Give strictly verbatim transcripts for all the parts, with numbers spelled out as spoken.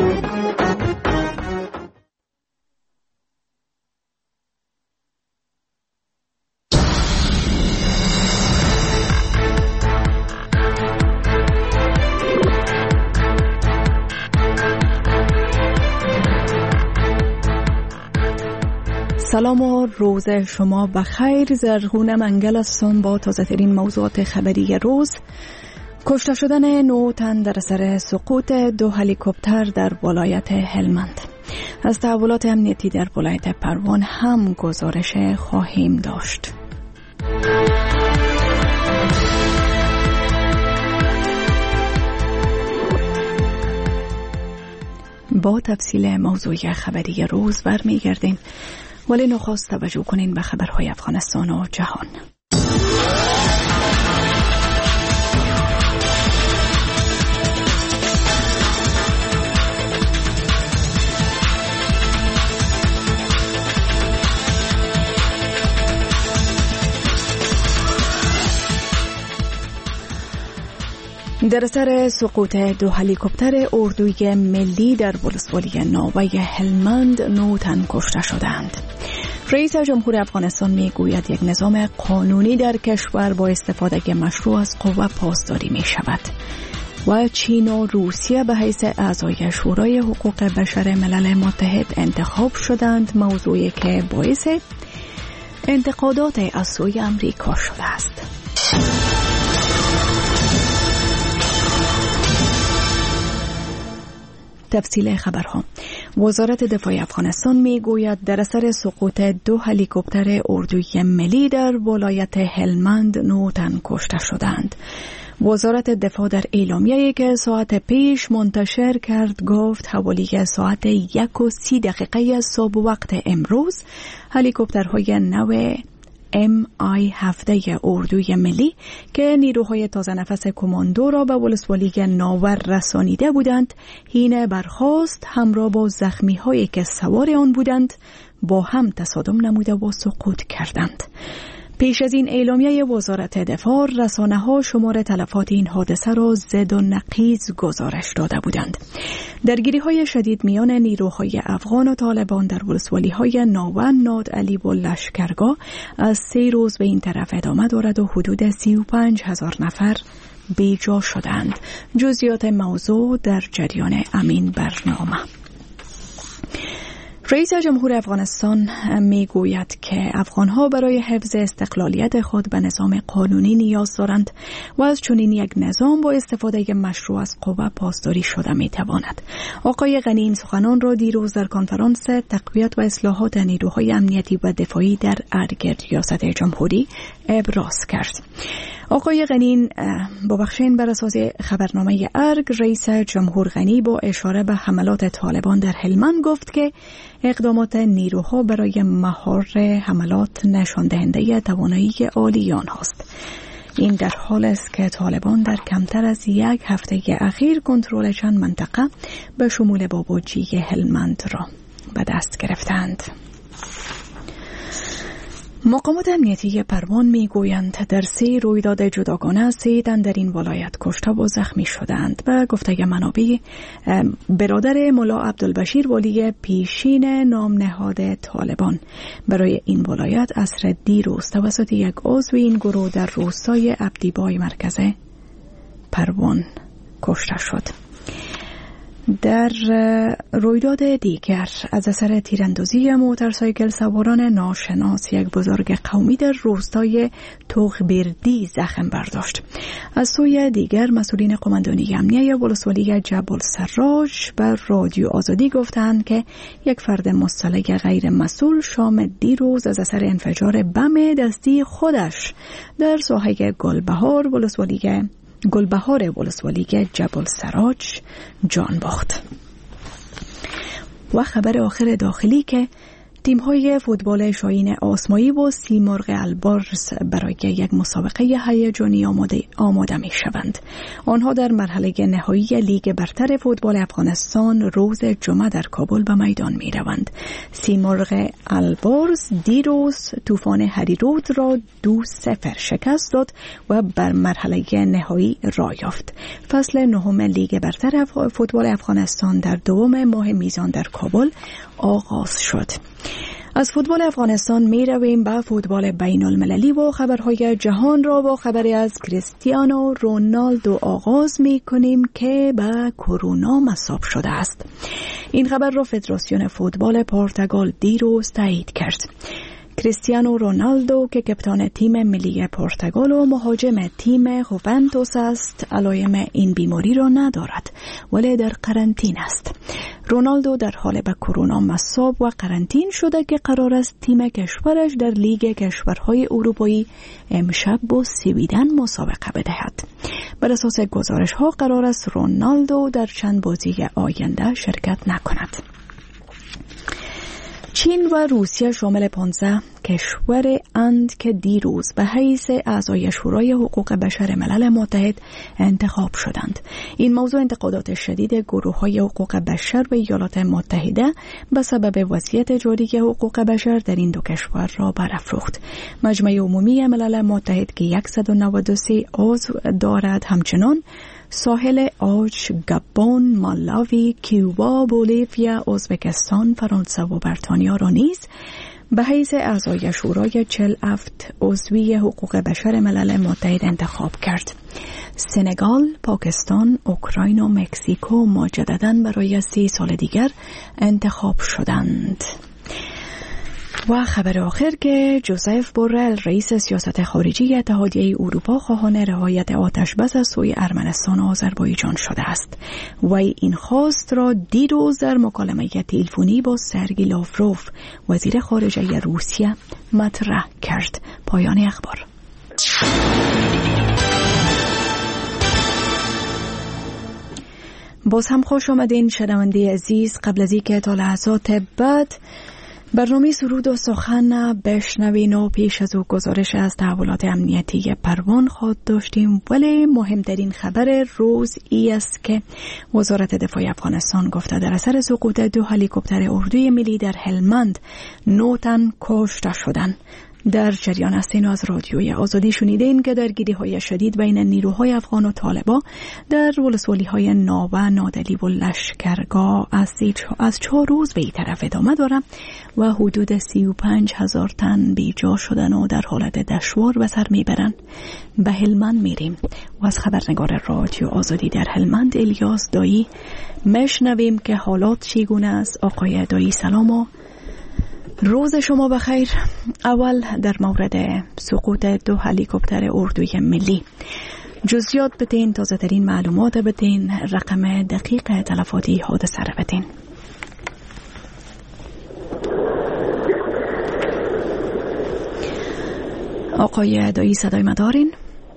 سلام و روز شما بخیر. زرغون منگل هستم با تازه ترین موضوعات خبری روز. کشته شدن نه تن در اثر سقوط دو هلیکوپتر در ولایت هلمند. از تحولات امنیتی در ولایت پروان هم گزارش خواهیم داشت. با تفصیل موضوع خبری روز برمیگردیم، ولی نخست توجه کنین به خبرهای افغانستان و جهان. در اثر سقوط دو هلیکوپتر اردوی ملی در ولسوالی ناوه هلمند نه تن کشته شدند. رئیس جمهور افغانستان می گوید یک نظام قانونی در کشور با استفاده مشروع از قوه پاسداری می شود و چین و روسیه به حیث اعضای شورای حقوق بشر ملل متحد انتخاب شدند، موضوعی که باعث انتقادات از سوی امریکا شده است. تفصیل خبرها. وزارت دفاع افغانستان می گوید در اثر سقوط دو هلیکوپتر اردوی ملی در ولایت هلمند نه تن کشته شدند. وزارت دفاع در اعلامیه‌ای که ساعت پیش منتشر کرد گفت حوالی ساعت یک و سی دقیقه صبح وقت امروز هلیکوپترهای نو ام آی هفده اردوی ملی که نیروهای تازه نفس کماندو را به ولسوالی ناور رسانیده بودند، حین برخاست همراه با زخمی هایی که سوار آن بودند با هم تصادم نموده و سقوط کردند. پیش از این اعلامیه وزارت دفاع، رسانه‌ها شمار تلفات این حادثه را زد و نقیض گزارش داده بودند. درگیری‌های شدید میان نیروهای افغان و طالبان در ولسوالی‌های ناون، نادعلی و لشکرگاه از سه روز به این طرف ادامه دارد و حدود سی و پنج هزار نفر بیجا شدند. جزئیات موضوع در جریان امین برنامه. رئیس جمهور افغانستان می گوید که افغانها برای حفظ استقلالیت خود به نظام قانونی نیاز دارند و از چنین یک نظام با استفاده مشروع از قوه پاسداری شده می تواند. آقای غنی این سخنان را دیروز در کنفرانس تقویت و اصلاحات نیروهای امنیتی و دفاعی در ارگ ریاست جمهوری ابراز کرد. آقای غنی با بخشین بر اساس خبرنامه ارگ، رئیس جمهور غنی با اشاره به حملات طالبان در هلمند گفت که اقدامات نیروها برای مهار حملات نشان دهنده توانایی عالی آنهاست. این در حال است که طالبان در کمتر از یک هفته اخیر کنترل چند منطقه به شمول بابوجی هلمند را به دست گرفتند. مقامات امنیتی پروان می گویند در سه رویداد جداگانه سه تن در این ولایت کشته و زخمی شدند. به گفته منابع، برادر ملا عبدالبشیر والی پیشین نام نهاد طالبان برای این ولایت عصر دیروز توسط یک عضو این گروه در روستای عبدیبای مرکز پروان کشته شد. در رویداد دیگر از اثر تیراندازی موتورسایکل سواران ناشناس یک بزرگ قومی در روستای توغبردی زخم برداشت. از سوی دیگر مسئولین قماندانی امنیه ولسوالی جبل سراج بر رادیو آزادی گفتند که یک فرد مصطلح غیر مسئول شام دیروز از اثر انفجار بم دستی خودش در ساحه گلبهار ولسوالی گلبهار ولسوالی جبل سراج جان باخت. و خبر آخر داخلی که تیم‌های فوتبال شاهین آسمایی با سیمرغ البرز برای یک مسابقه هیجانی آماده آماده می‌شوند. آنها در مرحله نهایی لیگ برتر فوتبال افغانستان روز جمعه در کابل به میدان می‌روند. سیمرغ البرز دیروز طوفان هریرود را دو صفر شکست داد و بر مرحله نهایی راه یافت. فصل نهم لیگ برتر فوتبال افغانستان در دوم ماه میزان در کابل آغاز شد. از فوتبال افغانستان می رویم به فوتبال بین المللی و خبرهای جهان را با خبری از کریستیانو رونالدو آغاز می کنیم که به کرونا مصاب شده است. این خبر را فدراسیون فوتبال پرتغال دیروز تایید کرد. کریستیانو رونالدو که کپتان تیم ملی پرتغال و مهاجم تیم هوونتوس است علائم این بیماری را ندارد ولی در قرنطینه است. رونالدو در حال به کرونا مصاب و قرنطین شده که قرار است تیم کشورش در لیگ کشورهای اروپایی امشب با سویدن مسابقه بدهد. بر اساس گزارش ها قرار است رونالدو در چند بازی آینده شرکت نکند. چین و روسیه شامل پانزده کشور اند که دیروز به حیث اعضای شورای حقوق بشر ملل متحد انتخاب شدند. این موضوع انتقادات شدید گروه‌های حقوق بشر به ایالات متحده به سبب وضعیت جاری حقوق بشر در این دو کشور را برافروخت. مجمع عمومی ملل متحد که صد و نود و سه عضو دارد همچنان ساحل آج، گابون، مالاوی، کیوبا، بولیویا، ازبکستان، فرانسه و بریتانیا را نیز به حیث اعضای شورای چهل و هفت عضوی حقوق بشر ملل متحد انتخاب کرد. سنگال، پاکستان، اوکراین و مکزیکو مجدداً برای سی سال دیگر انتخاب شدند. و خبر آخر که جوزف بورل رئیس سیاست خارجی اتحادیه اروپا خواهان رعایت آتش بس از سوی ارمنستان و آذربایجان شده است. وی این خواست را دیروز در مکالمه تلفنی با سرگی لاوروف وزیر خارجه روسیه مطرح کرد. پایان اخبار. باز هم خوش آمدین شنونده عزیز. قبل از اینکه تا لحظات بعد برنامه سرود و سخن بشنوین و پیش از او گزارش از تحولات امنیتی پروان خواهد داشتیم، ولی مهمترین خبر روز ای است که وزارت دفاع افغانستان گفته در اثر سقوط دو هلیکوپتر اردوی ملی در هلمند نه تن کشته شدند. در جریان هستین از رادیوی آزادی شنیدین که درگیری های شدید بین نیروهای افغان و طالبان در ولسوالی های ناوه، نادلی و لشکرگاه از, از چهار روز به این طرف ادامه داره و حدود سی و پنج هزار تن بیجا شدن و در حالت دشوار به سر میبرن. به هلمند میریم و از خبرنگار رادیو آزادی در هلمند الیاس دایی میشنویم که حالات چگونه است. آقای دایی سلام و روز شما بخیر. اول در مورد سقوط دو هلیکوپتر اردوی ملی جزئیات بدین، تازه ترین معلومات بدین، رقم دقیق تلفاتی حادثه را بدین. آقای دایی صدای ما دارین؟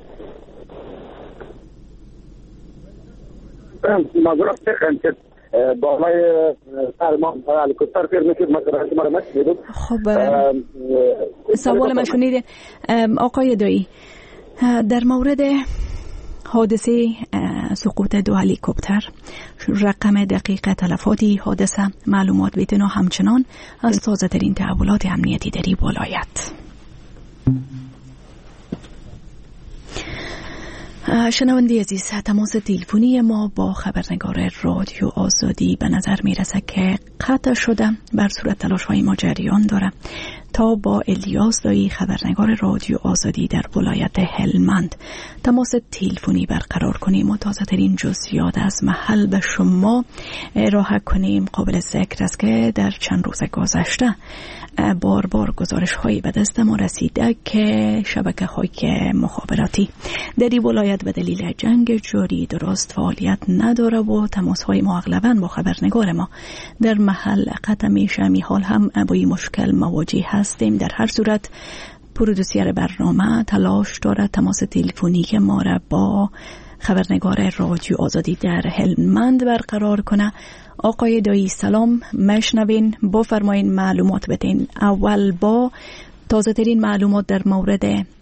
معذرت میخوایم که بالای سرمان هلیکوپتر فکر میکنم مثلا شما را نشنیدم. خب سوال ما شنیدین آقای دایی. در مورد حادثه سقوط دو هلیکوپتر رقم دقیق تلفاتی حادثه معلومات بدین و همچنان از تازه ترین تحولات امنیتی در این ولایت. شنونده عزیز، تماس تلفنی ما با خبرنگار رادیو آزادی به نظر میرسه که قطع شده. بر صورت تلاش های ما جریان داره تا با الیاس دایی خبرنگار رادیو آزادی در ولایت هلمند تماس تلفنی برقرار کنیم و تازه ترین جزئیات از محل به شما ارائه کنیم. قابل ذکر است که در چند روز گذشته بار بار گزارش هایی به دست ما رسیده که شبکه های مخابراتی در این ولایت به دلیل جنگ جاری درست فعالیت نداره و تماس های ما اغلباً با خبرنگار ما در محل قطع میشه. می حال هم با این مشکل مواجه هستیم. در هر صورت پرودوسر برنامه تلاش داره تماس تلفنی ما را با خبرنگار رادیو آزادی در هلمند برقرار کنه. آقای دایی سلام، مشنوین، بفرمایین معلومات بدین. اول با تازه ترین معلومات در مورد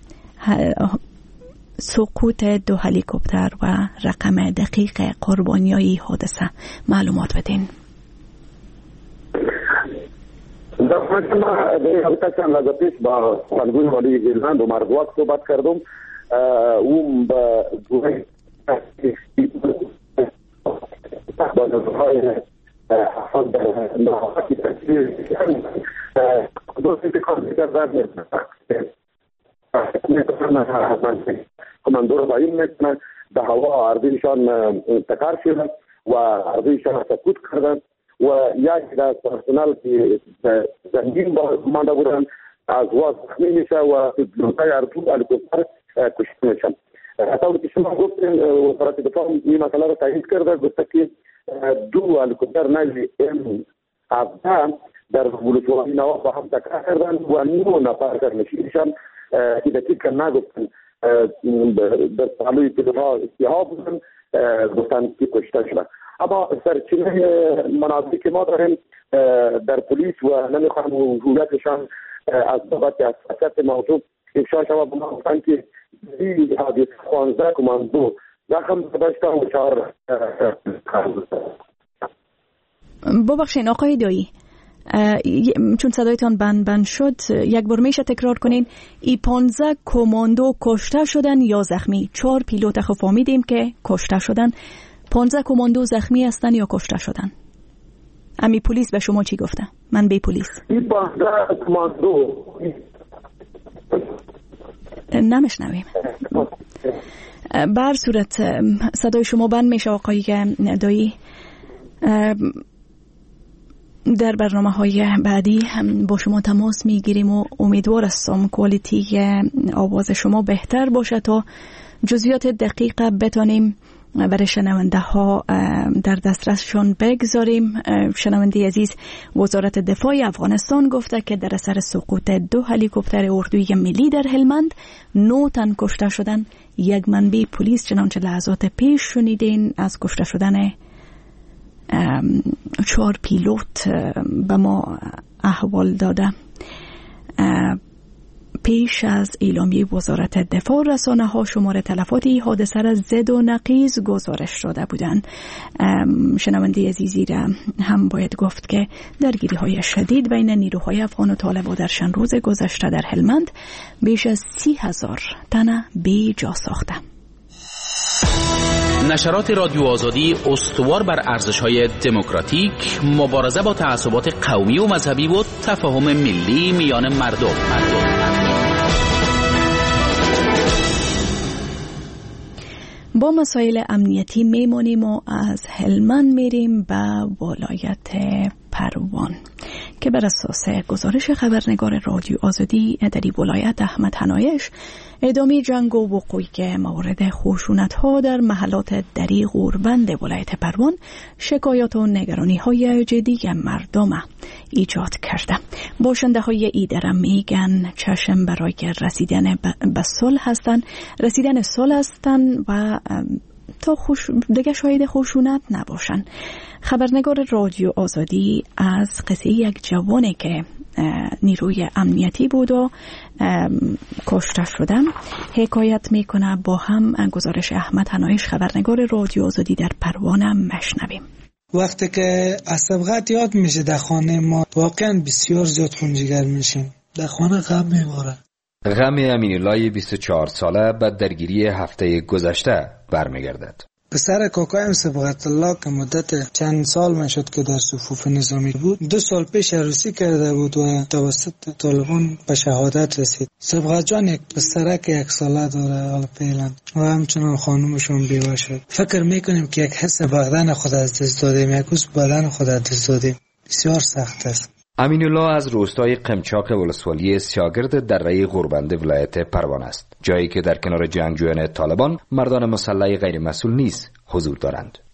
سقوط دو هلیکوپتر و رقم دقیق قربانیای حادثه معلومات بدین. در واقع ما در چند لحظه پیش با سخنگوی والی هلمند و مرغواک صحبت کردم. اون به گوهی بانوهای افراد در نهاقی تکلیل دوستی کار کردن کماندور باید میکنن به هوا عرضیشان تکار شدن و عرضیشان سکوت کردن و یکی از پرسنل که زنگین مانده بودن از واز زخمی میشه و پیلوتای ارتو هلیکوپتر کشته میشن. طوری که شما گفتین وزارت دفاع این مسئله را تایید کرده، گفته که دو هلیکوپتر نوی ام هفده در ولسوالی نواف با هم تکار کردن و نو نفر کرنشینشان که دقیقا نگفتن در پهلوی پیلوتها سیاه بودن، گفتن که کشته شدن. اما سرچینه منابعی که ما داریم در پلیس و نمیخوام هویتشان از بابت حساسیت موضوع افشا شود، به ما گفتن که این حادثه پانزده کماندو زخم داشته و چهار. ببخشین آقای دایی، چون صدایتان بند بند شد یک بار میشه تکرار کنین؟ ای پانزده کماندو کشته شدن یا زخمی؟ چهار پیلوت خو فهمیدیم که کشته شدن، پانزده کماندو زخمی هستن یا کشته شدن؟ امی پلیس به شما چی گفته؟ من بی پلیس این پانزده کماندو نمیشنویم. بر صورت صدای شما بند میشه آقای دایی. در برنامه های بعدی با شما تماس میگیریم و امیدوار هستم کوالیتی آواز شما بهتر باشه تا جزئیات دقیق بتونیم برای شنونده ها در دسترسشون بگذاریم. شنونده عزیز، وزارت دفاع افغانستان گفته که در اثر سقوط دو هلیکوپتر اردوی ملی در هلمند نه تن کشته شدن. یک منبع پلیس چنانچه لحظات پیش شنیدین از کشته شدن چهار پیلوت به ما احوال داده. پیش از اعلامیه وزارت دفاع رسانه ها شماره تلفات حادثه را زد و نقیض گزارش داده بودند. شنونده عزیزی را هم باید گفت که درگیری های شدید بین نیروهای افغان و طالبان در چند روز گذشته در هلمند بیش از سی هزار تن بی جا ساخته. نشرات رادیو آزادی استوار بر ارزش‌های دموکراتیک، مبارزه با تعصبات قومی و مذهبی و تفاهم ملی میان مردم. مردم. با مسائل امنیتی میمونیم و از هلمند میریم به ولایت پروان که بر اساس گزارش خبرنگار رادیو آزادی در این ولایت احمد حنایش ادامه جنگ و وقوعی موارد خشونت ها در محلات دری غوربند ولایت پروان شکایات و نگرانی های جدی مردم ایجاد کرده. باشنده های ایدر میگن چشم برای رسیدن به صلح هستن رسیدن صلح هستن و تا خوش دیگه شاید خشونت نباشن. خبرنگار رادیو آزادی از قصه یک جوانی که نیروی امنیتی بود و کشته شدن حکایت میکنه. با هم گزارش احمد حنایش خبرنگار رادیو آزادی در پروانه مشنویم. وقتی که عصبات یاد میشه در خانه ما واقعا بسیار زیاد خونجگر میشیم. در خانه غم میباره. غم امینالله بیست و چهار ساله بعد درگیری هفته گذشته برمیگردد. پسر کاکایم صبغت الله که مدت چند سال میشد که در صفوف نظامی بود، دو سال پیش عروسی کرده بود و توسط طالبان به شهادت رسید. صبغت جان یک پسرک یک ساله داره حالا فعلا و همچنان خانومشون بیوه شد. فکر میکنیم که یک حس بدن خود از دست دادیم، یک حس بدن خود از دست دادیم. بسیار سخت است. امینالله از روستای قمچاق ولسوالی سیاگرد دره غوربند ولایت پروان است، جایی که در کنار جنگجویان طالبان مردان مسلح غیر مسئول نیز حضور دارند.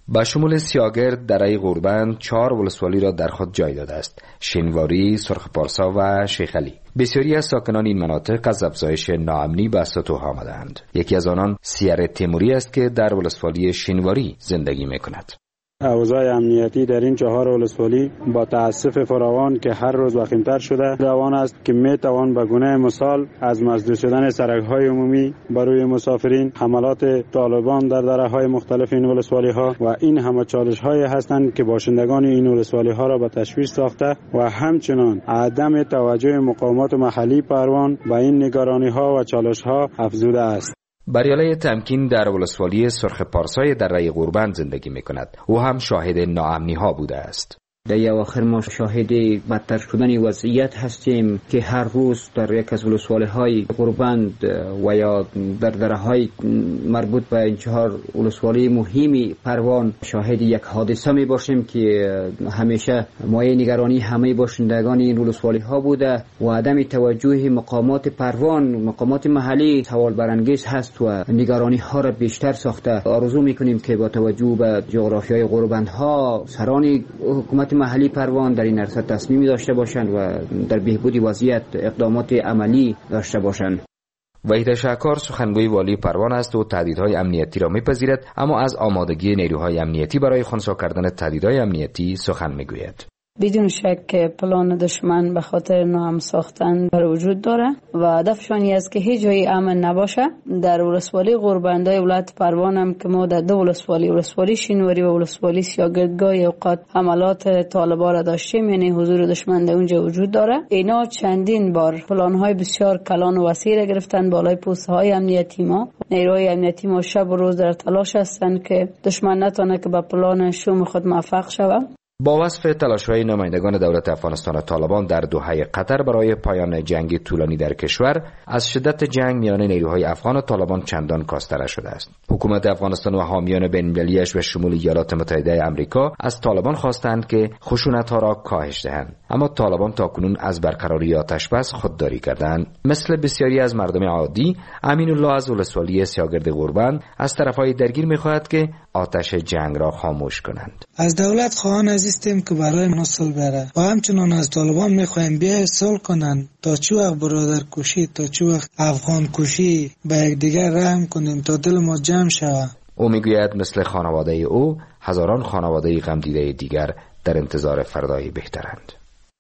با شمول سیاگرد دره غوربند چهار ولسوالی را در خود جای داده است: شینواری، سرخ پارسا و شیخ علی. بسیاری از ساکنان این مناطق از افزایش ناامنی به سطوح آمدند. یکی از آنان سیار تیموری است که در ولسوالی شینواری زندگی می‌کند. اوضاع امنیتی در این چهار ولسوالی با تأسف فراوان که هر روز وخیم‌تر شده روان است که میتوان به گونه مثال از مسدود شدن سرک‌های عمومی بر روی مسافرین، حملات طالبان در دره‌های مختلف این ولسوالی‌ها و این همه چالش‌هایی هستند که باشندگان این ولسوالی‌ها را به تشویش ساخته و همچنان عدم توجه مقامات محلی پروان به این نگرانی‌ها و چالش‌ها افزوده است. بریاله تمکین در ولسوالی سرخ پارسای دره غوربند زندگی می کند. او هم شاهد ناامنی ها بوده است. در اواخر ما شاهد بدتر شدن وضعیت هستیم که هر روز در یک از ولسوالی‌های غوربند و یا در دره‌های مربوط به این چهار ولسوالی مهمی پروان شاهد یک حادثه می باشیم که همیشه مایه نگرانی همه باشندگان این ولسوالی‌ها بوده و عدم توجه مقامات پروان، مقامات محلی سوال برانگیز هست و نگرانی ها را بیشتر ساخته. آرزو می‌کنیم که با توجه به جغرافیای غوربندها سران حکومت محلی پروان در این عرصه تصمیمی داشته باشند و در بهبود وضعیت اقدامات عملی داشته باشند. وحید شهکار سخنگوی والی پروان است و تهدیدهای امنیتی را میپذیرد، اما از آمادگی نیروهای امنیتی برای خنثی کردن تهدیدهای امنیتی سخن میگوید. بدون شک پلان دشمن به خاطر ناامن ساختن بر وجود داره و هدفشان است که هیچ جایی امن نباشه. در ولسوالی غوربندای ولایت پروان هم که ما در دو ولسوالی ولسوالی شینواری و ولسوالی سیاگردگاه اوقات حملات طالبان را داشتیم، یعنی حضور دشمن در اونجا وجود داره. اینا چندین بار پلان‌های بسیار کلان و وسیع گرفتن بالای پست‌های امنیتی ما. نیروهای امنیتی ما شب و روز در تلاش هستند که دشمن نتونه که به پلان شوم خود موفق شود. با وصف تلاش‌های نمایندگان دولت افغانستان و طالبان در دوحه قطر برای پایان جنگ طولانی در کشور، از شدت جنگ میان نیروهای افغان و طالبان چندان کاسته نشده است. حکومت افغانستان و حامیان بین‌المللی‌اش به شمول ایالات متحده آمریکا از طالبان خواستند که خشونت‌ها را کاهش دهند، اما طالبان تاکنون از برقراری آتش‌بس خودداری کردند. مثل بسیاری از مردم عادی، امین الله از ولسوالی سیاگرد غوربند از طرف‌های درگیر می‌خواهد که آتش جنگ را خاموش کنند. از دولت خواهان عزیزیم که برای ما صلح بره و همچنان از طالبان میخوایم بیای صلح کنن تا چه وقت برادر کشی، تا چه وقت افغان کشی به یکدیگر رحم کنیم تا دل ما جمع شود. او میگوید مثل خانواده او هزاران خانواده غمدیده دیگر در انتظار فردایی بهترند.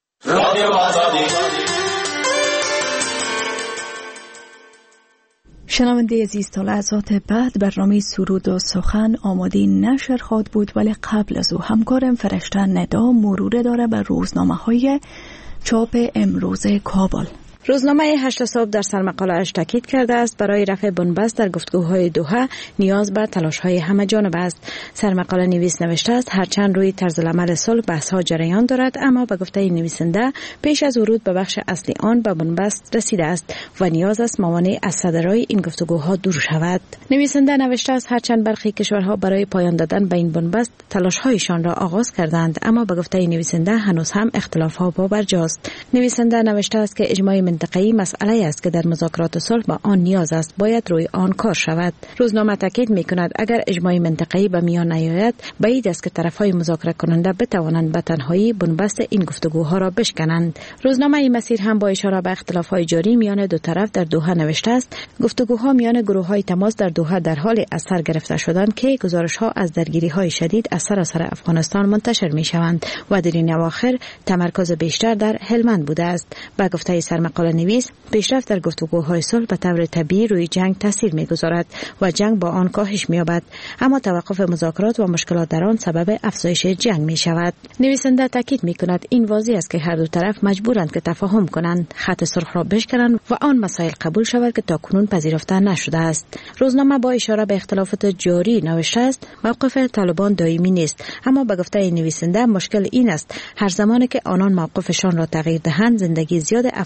شنونده عزیز، تا لحظات بعد برنامه سرود و سخن آماده نشر خواهد بود، ولی قبل از او همکارم فرشته ندا مرور داره بر روزنامه های چاپ امروز کابل. روزنامه هشت صبح در سرمقاله‌اش تاکید کرده است برای رفع بنبست در گفتگوهای دوحه نیاز بر تلاش‌های همه جانبه است. سرمقاله نویس نوشته است هرچند روی طرز العمل صلح بحث‌ها جریان دارد، اما به گفته نویسنده پیش از ورود به بخش اصلی آن به بنبست رسیده است و نیاز است موانع از صدرای این گفتگوها دور شود. نویسنده نوشته است هرچند برخی کشورها برای پایان دادن به این بنبست تلاش‌هایشان را آغاز کردند، اما به گفته نویسنده هنوز هم اختلاف‌ها پابرجاست. نویسنده نوشته است که اجماع منطقه‌ای مسئله است که در مذاکرات صلح با آن نیاز است، باید روی آن کار شود. روزنامه تاکید می‌کند اگر اجماع منطقه‌ای به میان نیاید، بعید است که طرف‌های مذاکره کننده بتوانند به تنهایی بنبست این گفتگوها را بشکنند. روزنامه این مسیر هم با اشاره به اختلاف‌های جاری میان دو طرف در دوحه نوشته است گفتگوها میان گروه‌های تماس در دوحه در حال از سر گرفته شدند که گزارش‌ها از درگیری‌های شدید از سراسر افغانستان منتشر می‌شوند و در این اواخر تمرکز بیشتر در هلمند بوده است. با گفته سرمقاله نویس پیشرفت در گفتگوهای صلح به طور طبیعی روی جنگ تاثیر می‌گذارد و جنگ با آن کاهش می‌یابد، اما توقف مذاکرات و مشکلات در آن سبب افزایش جنگ می‌شود. نویسنده تاکید می‌کند این واضح است که هر دو طرف مجبورند که تفاهم کنند، خط سرخ را بشکنند و آن مسائل قبول شود که تاکنون پذیرفته نشده است. روزنامه با اشاره به اختلافات جاری نوشته است موقف طالبان دائمی نیست، اما به گفته نویسنده مشکل این است هر زمانی که آنان موقفشان را تغییر دهند زندگی زیاد افغانان را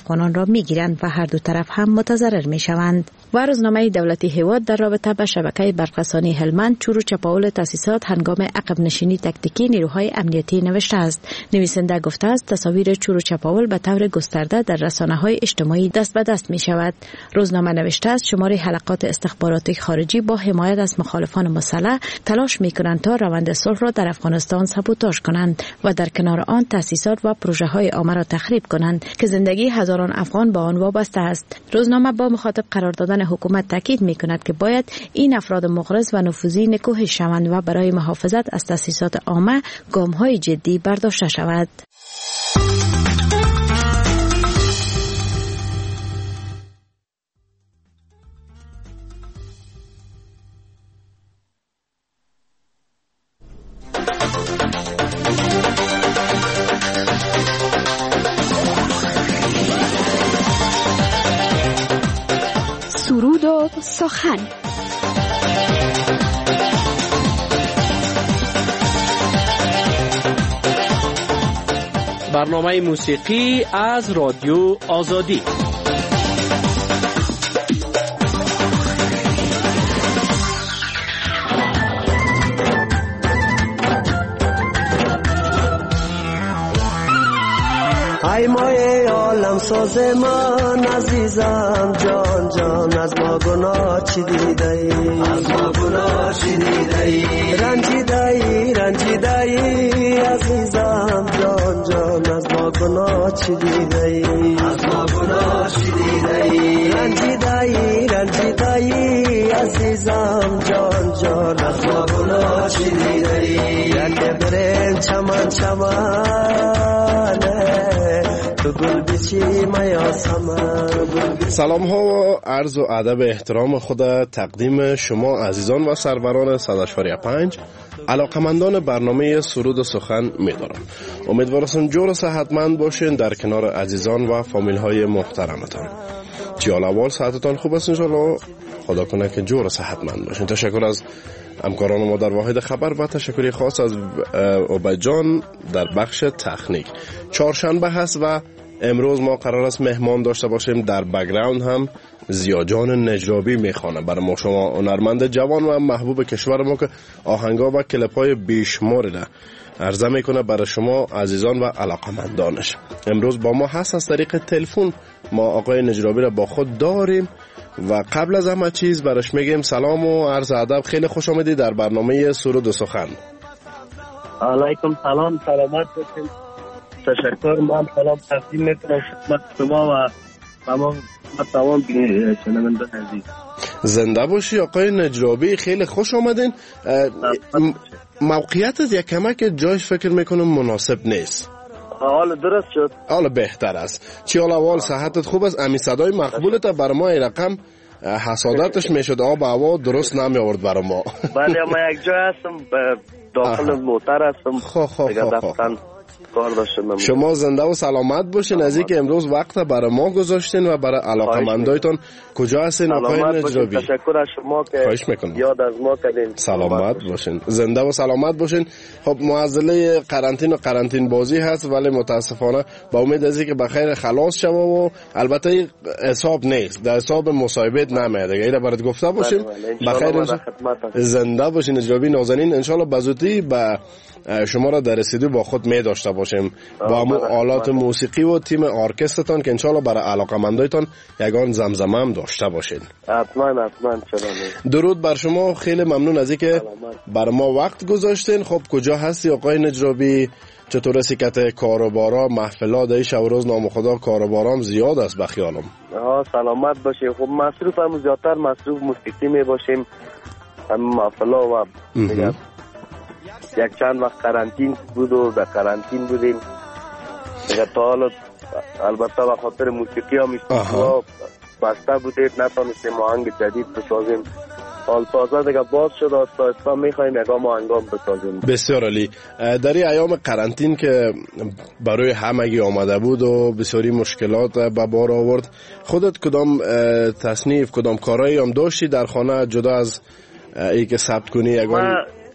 را می گیرند و هر دو طرف هم متضرر می شوند. و روزنامه دولتی هیواد در رابطه با شبکه برقرسانی هلمند چور و چپاول تاسیسات هنگام عقب نشینی تکتیکی نیروهای امنیتی نوشته است. نویسنده گفته است تصاویر چور و چپاول به طور گسترده در رسانه‌های اجتماعی دست به دست می شود. روزنامه نوشته است شمار حلقات استخباراتی خارجی با حمایت از مخالفان مسلح تلاش می کنند تا روند صلح را در افغانستان سابوتاژ کنند و در کنار آن تاسیسات و پروژه های عامه را تخریب کنند که زندگی هزاران افغان با آن وابسته است. روزنامه با مخاطب قرار دادن حکومت تاکید می کند که باید این افراد مغرض و نفوذی نکوهش شوند و برای محافظت از تاسیسات عامه گام های جدی برداشته شود. سرود و سخن. برنامه موسیقی از رادیو آزادی. ای مایه عالم ساز من عزیزم جان جان از ما گناه چی دیده ای از ما گناه چی دیده ای رنجیده ای رنجیده ای عزیزم جان جان از ما گناه چی دیده ای از ما گناه چی دیده ای رنجیده ای رنجیده ای عزیزم جان جان از ما گناه چی دیده ای یک برن چمن چمن سلام ها و عرض و ادب احترام خود تقدیم شما عزیزان و سروران صد و اشاریه پنج علاقمندان برنامه سرود و سخن می دارم. امیدوارم جور و صحتمند باشین در کنار عزیزان و فامیل های محترمتان. چیال اول صحتتان خوب است انشاءالله، خدا کنه که جور و صحتمند باشین. تشکر از همکاران ما در واحد خبر و تشکری خاص از عبید جان در بخش تکنیک. چهارشنبه هست و امروز ما قرار است مهمان داشته باشیم. در بک‌گراند هم زیاجان نجرابی میخوانه برای ما شما هنرمند جوان و محبوب کشور ما که آهنگا و کلیپ‌های بیشماری را عرضه میکنه برای شما عزیزان و علاقمندانش. امروز با ما هست از طریق تلفن. ما آقای نجرابی را با خود داریم و قبل از همه چیز برش میگیم سلام و عرض ادب. خیلی خوش آمدید در برنامه سرود و سخن. علیکم سلام، سلامت باشین. تشکر. من سلام تقدیم میکنم خدمت شما و تمام تمام شنوندگان عزیز. زنده باشی آقای نجرابی، خیلی خوش آمدین. موقعیتت یک کمک جایش فکر میکنم مناسب نیست. حال درست شد؟ حال بهتر است. چی حال اول صحتت خوب است؟ امی صدای مقبولت بر ما این رقم حسادتش میشد آب هوا درست نمی آورد برای ما. بله ما یک جای هستم داخل موتر هستم. خو خو خو خو. شما زنده و سلامت باشین. از اینکه امروز وقت برای ما گذاشتین و برای علاقمندایتون. کجا هستین آقای نجرابی؟ تشکر از شما که یاد از ما کردین. سلامت باشین، زنده و سلامت باشین. خب معضله قرنطین و قرنطین بازی هست ولی متاسفانه با امید از اینکه بخیر خلاص شوه و البته حساب نیست، در حساب مصاحبت نمیاد دیگه. اینا برات گفته باشیم. بخیر زنده باشین نجرابی نازنین. ان شاء الله بزودی با شما را در رسیدگی با خود می داشته باشیم با همون آلات موسیقی و تیم ارکسترتون که انشالله برای علاقمندایتان یگان زمزمه هم داشته باشین. حتما حتما. درود بر شما، خیلی ممنون از اینکه بر ما وقت گذاشتین. خب کجا هستی آقای نجرابی؟ چطور سیکت کاروبارا محفلا دای شب روز نام خدا کاروبارام زیاد است به خیالم. ها سلامت باشین. خب مصروف هم زیادتر مصروف موسیقی می باشیم هم محفلا و دیگه یک چند وقت قرنطین بود و در قرنطین بودیم دیگه تا حالا البته به خاطر موسیقی هم استودیوها بسته بودید نتانستیم آهنگ جدید بسازیم. حال تازه دیگه باز شد آستا آستا میخواییم یکام آهنگام بسازیم. بسیار عالی. در این ایام قرنطین که برای همگی آمده بود و بسیاری مشکلات به بار آورد، خودت کدام تصنیف کدام کارایی هم داشتی در خانه جدا از ای که ثبت کنی یگان؟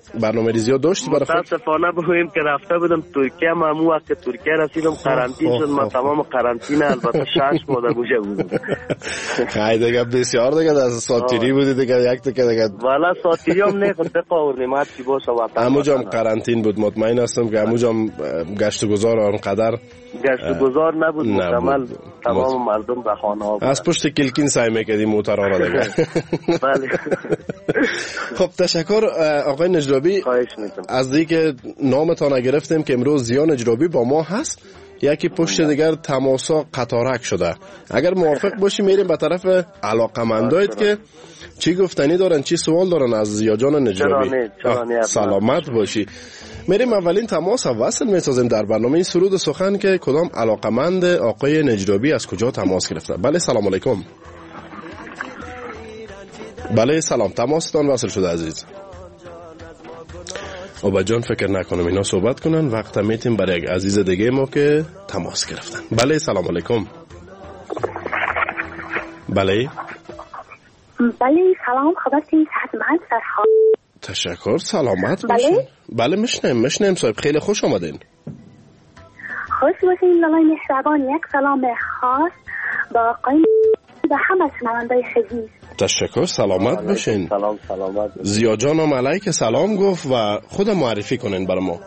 برنامه ریزی ها داشتی برای خود؟ متاسفانه بگویم که رفته بودم ترکیه، ما همون وقت که ترکیه رسیدم قرنطین شد، ما تمام قرنطینه البته شش ماه در گوشه بودم. خیلی دیگه بسیار دیگه از ساتیری بودی دیگه، یک دیگه دیگه والا ساتیری هم نه خود دقا و نعمت کی باشه وطن. همونجا هم قرنطین بود، مطمئن هستم که همونجا هم گشت و گذار آنقدر گشت و گذار نبود، مکمل تمام مردم به خانه ها بود. از پشت کلکین سعی میکردیم موترها را دیگه. بله. خب تشکر آقای نجرابی از دیگه نامتان گرفتیم که امروز زیا نجرابی با ما هست، یکی پشت دیگر تماسا قطارک شده. اگر موافق باشی میریم به طرف علاقمندایت که چی گفتنی دارن، چی سوال دارن از زیا جان نجرابی. سلامت باشی. میریم اولین تماس وصل میسازیم در برنامه این سرود سخن که کدام علاقمند آقای نجرابی از کجا تماس گرفته. بله سلام علیکم. بله سلام، تماستان وصل شده عزیز. اوبا جان فکر نکنم اینا صحبت کنن، وقت میتیم برای یک عزیز دیگه ما که تماس گرفتن. بله سلام علیکم. بله بله سلام، خبرتی صحت محل سرحال. تشکر، سلامت باشین. بله بله میشنم میشنم صاحب، خیلی خوش آمدین. خوش باشین لالای مهربان. یک سلام خاص با آقای و همه شنوندای عزیز. تشکر، سلامت باشین. سلام سلامت. زیا جانم علیک سلام گفت و خود معرفی کنین برای ما.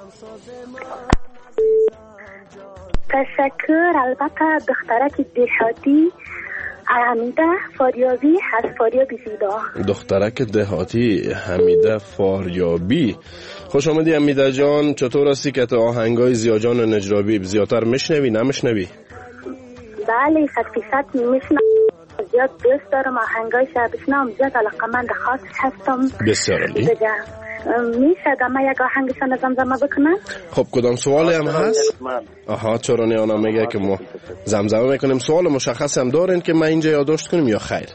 تشکر. البته دخترک دهاتی حمیده فاریابی هست، فاریابی زیبا. دخترک دهاتی حمیده فاریابی. خوش آمدی حمیده جان. چطور هستی که تو آهنگای زیا جان نجرابی زیادتر میشنوی نمیشنوی؟ بله صد فیصد میشنم، زیاد دوست دارم آهنگایش بشنم، زیاد علاقمند خاصش هستم. بسیار عالی. میشه دم یک آهنگشان زمزمه بکنم؟ خب کدام سوالی هم هست؟ آها چرا نه، اونا میگه که ما زمزمه میکنیم. سوال مشخص هم دارین که ما اینجا یادداشت کنیم یا خیر؟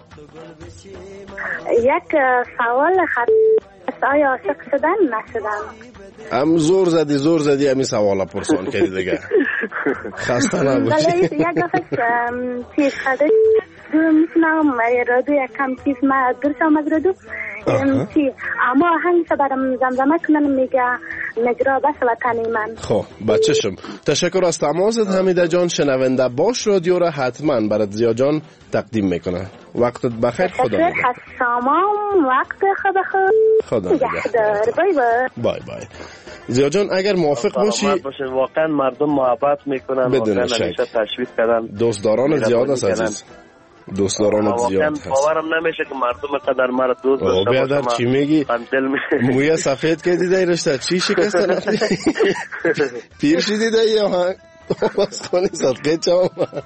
یک سوال خاص، آیا عاشق شدن نشدن؟ هم زور زدی زور زدی همین سوالا پرسان کردی دیگه. خسته نباشی. بله یک دفعه چیز خده میتونم رادو یکم چیز ما درشم از رادو چی اما آهنگ سا برام زمزمه کنن میگه نجرا بس وطنی من. خب بچه‌شم تشکر از تماست حمیده جان. شنونده باش رادیو را حتما برات زیا جان تقدیم میکنه. وقتت بخیر. خدا نگهدار. شما وقت خود خود خدا نگهدار. بای بای. بای بای. زیا جان اگر موافق باشی واقعا مردم محبت میکنن، بدون شک تشویق کردن، دوستداران زیاد است عزیز، دوستداران زیاد هست. باورم نمیشه که مردم قدر مرا دوست داشته باشن. بیادر چی میگی؟ موی سفید که دیده رشته چی شکسته نفتی؟ پیر شدی دیده یا ها؟ باز کنی صدقه چام.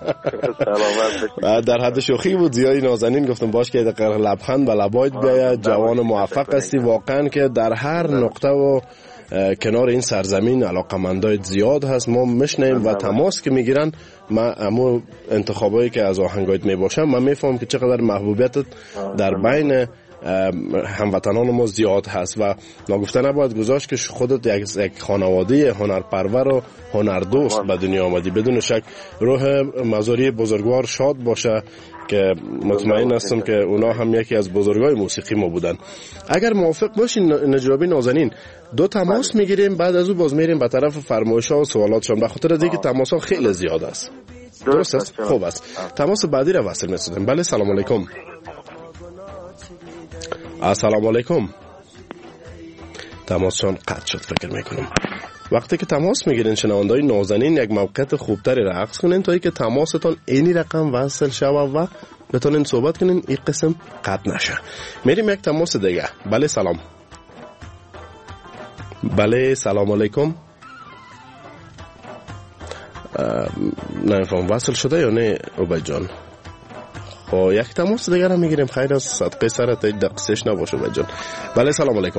در حد شوخی بود زیادی نازنین گفتم باش که دقیقا لبخند به لبایت بیاید. جوان موفق هستی واقعا که در هر نقطه و کنار این سرزمین علاقمندای زیاد هست. ما میشنیم و تماس که میگیرن ما امو انتخابایی که از آهنگایت میباشم من میفهم که چقدر محبوبیتت در بین هموطنان ما زیاد هست و ناگفته نباید گذاشت که خودت یک خانواده هنرپرور و هنردوست به دنیا آمدی. بدون شک روح مزاری بزرگوار شاد باشه که مطمئن هستم که اونا هم یکی از بزرگای موسیقی ما بودن. اگر موافق باشین نجرابی نازنین دو تماس میگیریم، بعد از او باز میریم به طرف فرمایش‌ها و سوالاتشون به خاطر دیگه تماس‌ها خیلی زیاد است. درست است؟ خوب است. تماس بعدی را وصل می‌سازیم. بله سلام علیکم. السلام علیکم. تماسشون قطع شد فکر میکنم. وقتی که تماس میگیرین شنوندای نازنین یک موقعیت خوبتری را عکس کنین تا اینکه تماستون اینی رقم وصل شود و بتونین صحبت کنین این قسم قطع نشه. میریم یک تماس دیگه. بله سلام. بله سلام علیکم. نمیفهم وصل شده یا نه عبید جان؟ خب یک تماس دیگر هم میگیریم. خیر از صدقه سرت یک دقیقش نباشه عبید جان. بله سلام علیکم.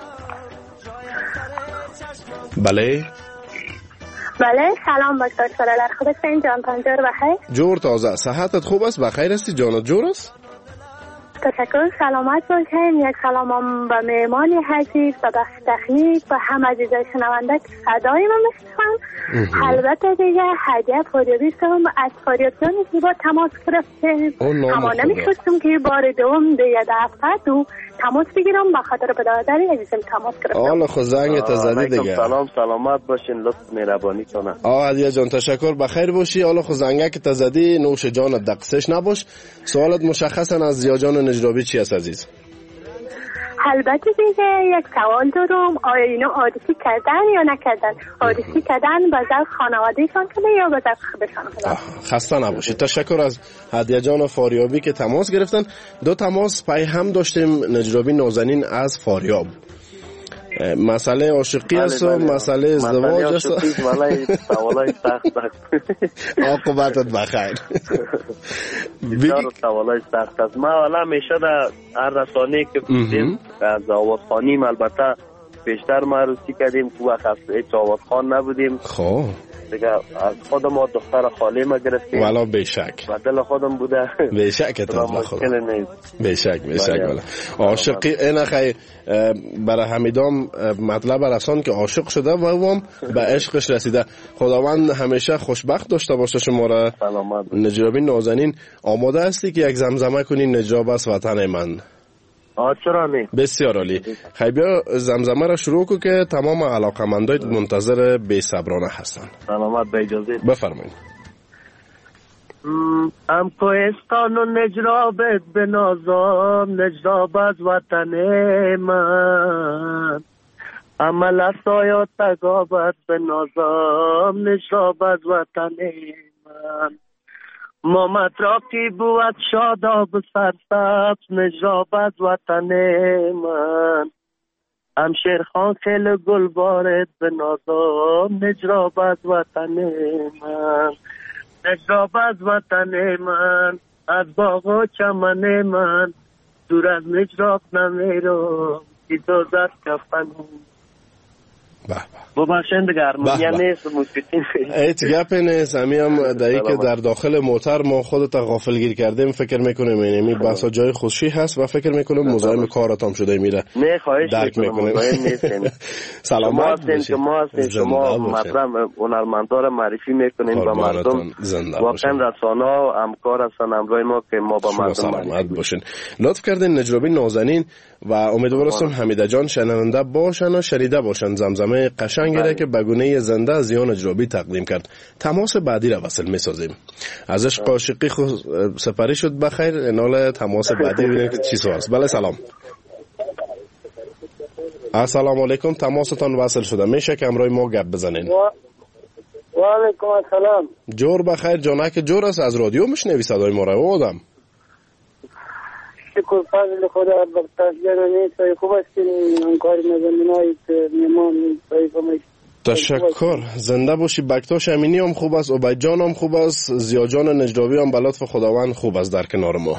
بله بله سلام دکتر سرالر، خودتون جان تان جور بخیر؟ جور تازه. صحتت خوب است؟ بخیر هستی؟ جانت جور است؟ تشکر. سلامت باشین. یک سلامم به مهمان عزیز و بخش تکنیک و هم عزیزای شنونده که صدای ما میشنون. البته دیگه هدیه فاریابی هم از فاریابیانی که با تماس گرفتیم، اما نمیخواستم که بار دوم دیگه دفعه دو تماس بگیرم به خاطر بدادری عزیزم تماس گرفتم. حالا خود زنگت زدی دیگه. سلام، سلامت باشین، لطف مهربانی کنه. آه هدیه جان تشکر، بخیر باشی. حالا خود زنگک تزدی، نوش جانت دقسش نباش. سوالت مشخصا از زیا جان نجرابی چی است عزیز؟ البته دیگه یک سوال دارم، آیا اینو عادسی کردن یا نکردن؟ عادسی کردن به ذوق خانوادهشان کنه یا به ذوق خودشان کنه؟ خسته نباشید. تشکر از هدیه جان فاریابی که تماس گرفتن. دو تماس پای هم داشتیم نجرابی نازنین از فاریاب. مسئله عاشقی است و مسئله ازدواج است. سوالای سخت سخت. عاقبتت بخیر. بسیار سوالای سخت است. ما حالا همیشه در هر رسانه‌ای که بودیم از آوازخوانیم البته بیشتر معروفی کردیم که وقت از هیچ آوازخوان نبودیم. خب دیگه از خودم ما دختر خاله ما گرفتیم. والا بیشک. و دل خودم بوده. بیشک تا مشکل نیست. بیشک بیشک والا. عاشقی این خی برای همیدام مطلب رسان که عاشق شده و هم به عشقش رسیده. خداوند همیشه خوشبخت داشته باشه شما را. نجرابی نازنین آماده هستی که یک زمزمه کنی نجراب است وطن من؟ آه چرا نه؟ بسیار عالی. خیلی بیا زمزمه را شروع کو که تمام علاقمندای منتظر بی صبرانه هستن. سلامت به اجازه بفرمایید. ام کوهستان و نجرابت به نازم، نجراب از وطن من. عمل اسایات تگابت به نازم، نجراب از وطن من. مامت را کی بود شاداب سرسبز، نجراب از وطن من. ام شیرخان خیل گل بارد به نازم، نجراب از وطن من. نجراب از وطن من، از باغ و چمن من. دور از نجراب نمیرم که دوزد کفن. ببخشید دیگه ارمونیا نیست موسیقی ایت گپ نیست. همی هم دایی که در داخل موتر ما خودت غافلگیر کردیم فکر میکنیم اینمی بحثا جای خوشی هست و فکر میکنیم مزاحم کارت هم شده میره. نه خواهش میکنم سلامت باشید. ما هستیم شما مطلب هنرمندا را معرفی میکنیم با مردم. واقعا رسانه ها همکار هستن همراه ما که ما با مردم سلامت باشین. لطف کردین نجرابی نازنین و امیدوارم حمیده جان شنونده باشن و شنیده باشن زمزمه قشنگی که بگونه زنده از زیا نجرابی تقدیم کرد. تماس بعدی را وصل می‌سازیم. ازش عاشقی خود سپری شد بخیر. نال تماس بعدی ببینیم که چی سواست. بله سلام. السلام علیکم. تماستان وصل شده. میشه که امروز ما گپ بزنین. و علیکم السلام. جور بخیر جانک جور است. از رادیو میشنوی صدای ما را آدم؟ شکر فضل خدا بخشیدن نیست. خوب هستین کاری نزمینایی که میمان نیست. تشکر. زنده باشی. بکتاش امینی هم خوب است. عبید جان هم خوب است. زیا جان نجرابی هم به لطف خداوند خوب است در کنار ما.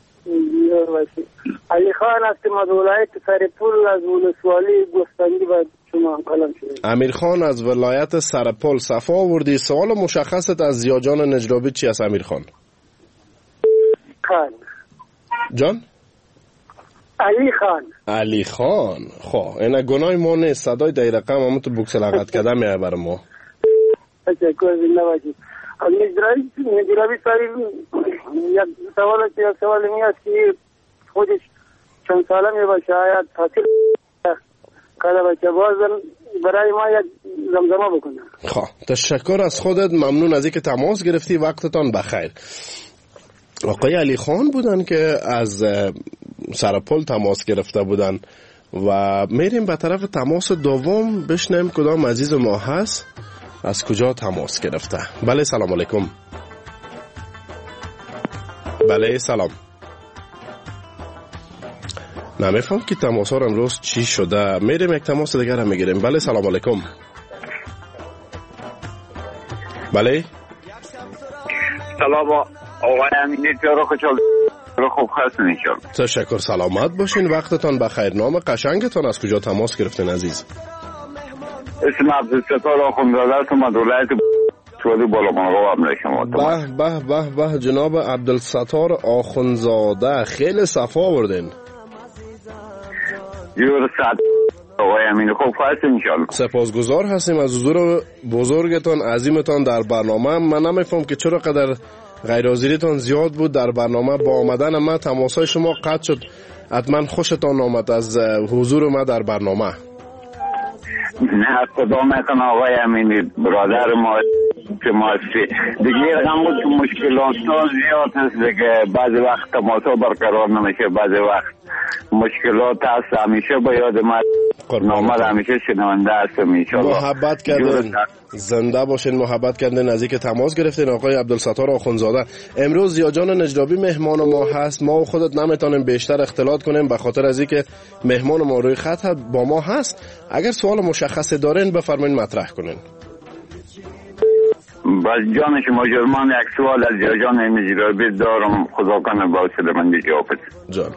علی خان از ولایت سرپل از ولسوالی گستندی و شما کلام شده. امیر خان از ولایت سرپل صفا آوردی. سوال مشخصت از زیا جان نجرابی چی است امیر خان؟ خان جان؟ علی خان. علی خان. خب اینا گناه ما نیست. صدای دای رقم هم تو بوکس لغت کده میای بر ما. تشکر زنده باشید. نجرابی نجرابی ساری یک سوال است. یک سوال میاد که خودش چند ساله می باشه آیا تحصیل کرده باشه بازم برای ما یک زمزمه بکنه. خب تشکر از خودت. ممنون از اینکه تماس گرفتی. وقتتان بخیر. آقای علی خان بودن که از سرپل تماس گرفته بودن و میریم به طرف تماس دوم بشنیم کدام عزیز ما هست از کجا تماس گرفته. بله سلام علیکم. بله سلام. نمیفهم که تماس ها امروز چی شده. میریم یک تماس دیگر هم میگیریم. بله سلام علیکم. بله سلام آقای امینی جارو خوشحال رو خوب هستین انشالله. تشکر. سلامت باشین. وقتتان بخیر. نام قشنگتان از کجا تماس گرفتین عزیز؟ اسم عبدالستار آخوندزاده است. ما ولایت ولسوالی بالا مرغاب هم شما. به به به به جناب عبدالستار آخونزاده خیلی صفا آوردین. جور ساعت آقای امین خوب خواست انشالله. سپاسگزار هستیم از حضور بزرگتان عظیمتان در برنامه. من نمیفهم که چرا قدر غیرحاضریتان زیاد بود در برنامه. با آمدن ما تماسای شما قطع شد. حتما خوشتان آمد از حضور ما در برنامه. نه خدا میکنه آقای امینی برادر ما که ما دیگه رقم بود که مشکلات زیاد هست دیگه. بعضی وقت تماسا برقرار نمیشه، بعضی وقت مشکلات هست. همیشه با یاد ما نامد همیشه شنونده هستم انشالله. محبت کردن، زنده باشین، محبت کردن، نزدیک تماس گرفتین. آقای عبدالستار آخونزاده امروز زیاجان نجرابی مهمان ما هست. ما و خودت نمیتونیم بیشتر اختلاط کنیم به خاطر از اینکه مهمان ما روی خط با ما هست. اگر سوال مشخصی دارین بفرمایید مطرح کنین. بس جان شما جرمان یک سوال از زیاجان نجرابی دارم، خدا کنه با سلامتی جواب بده. جان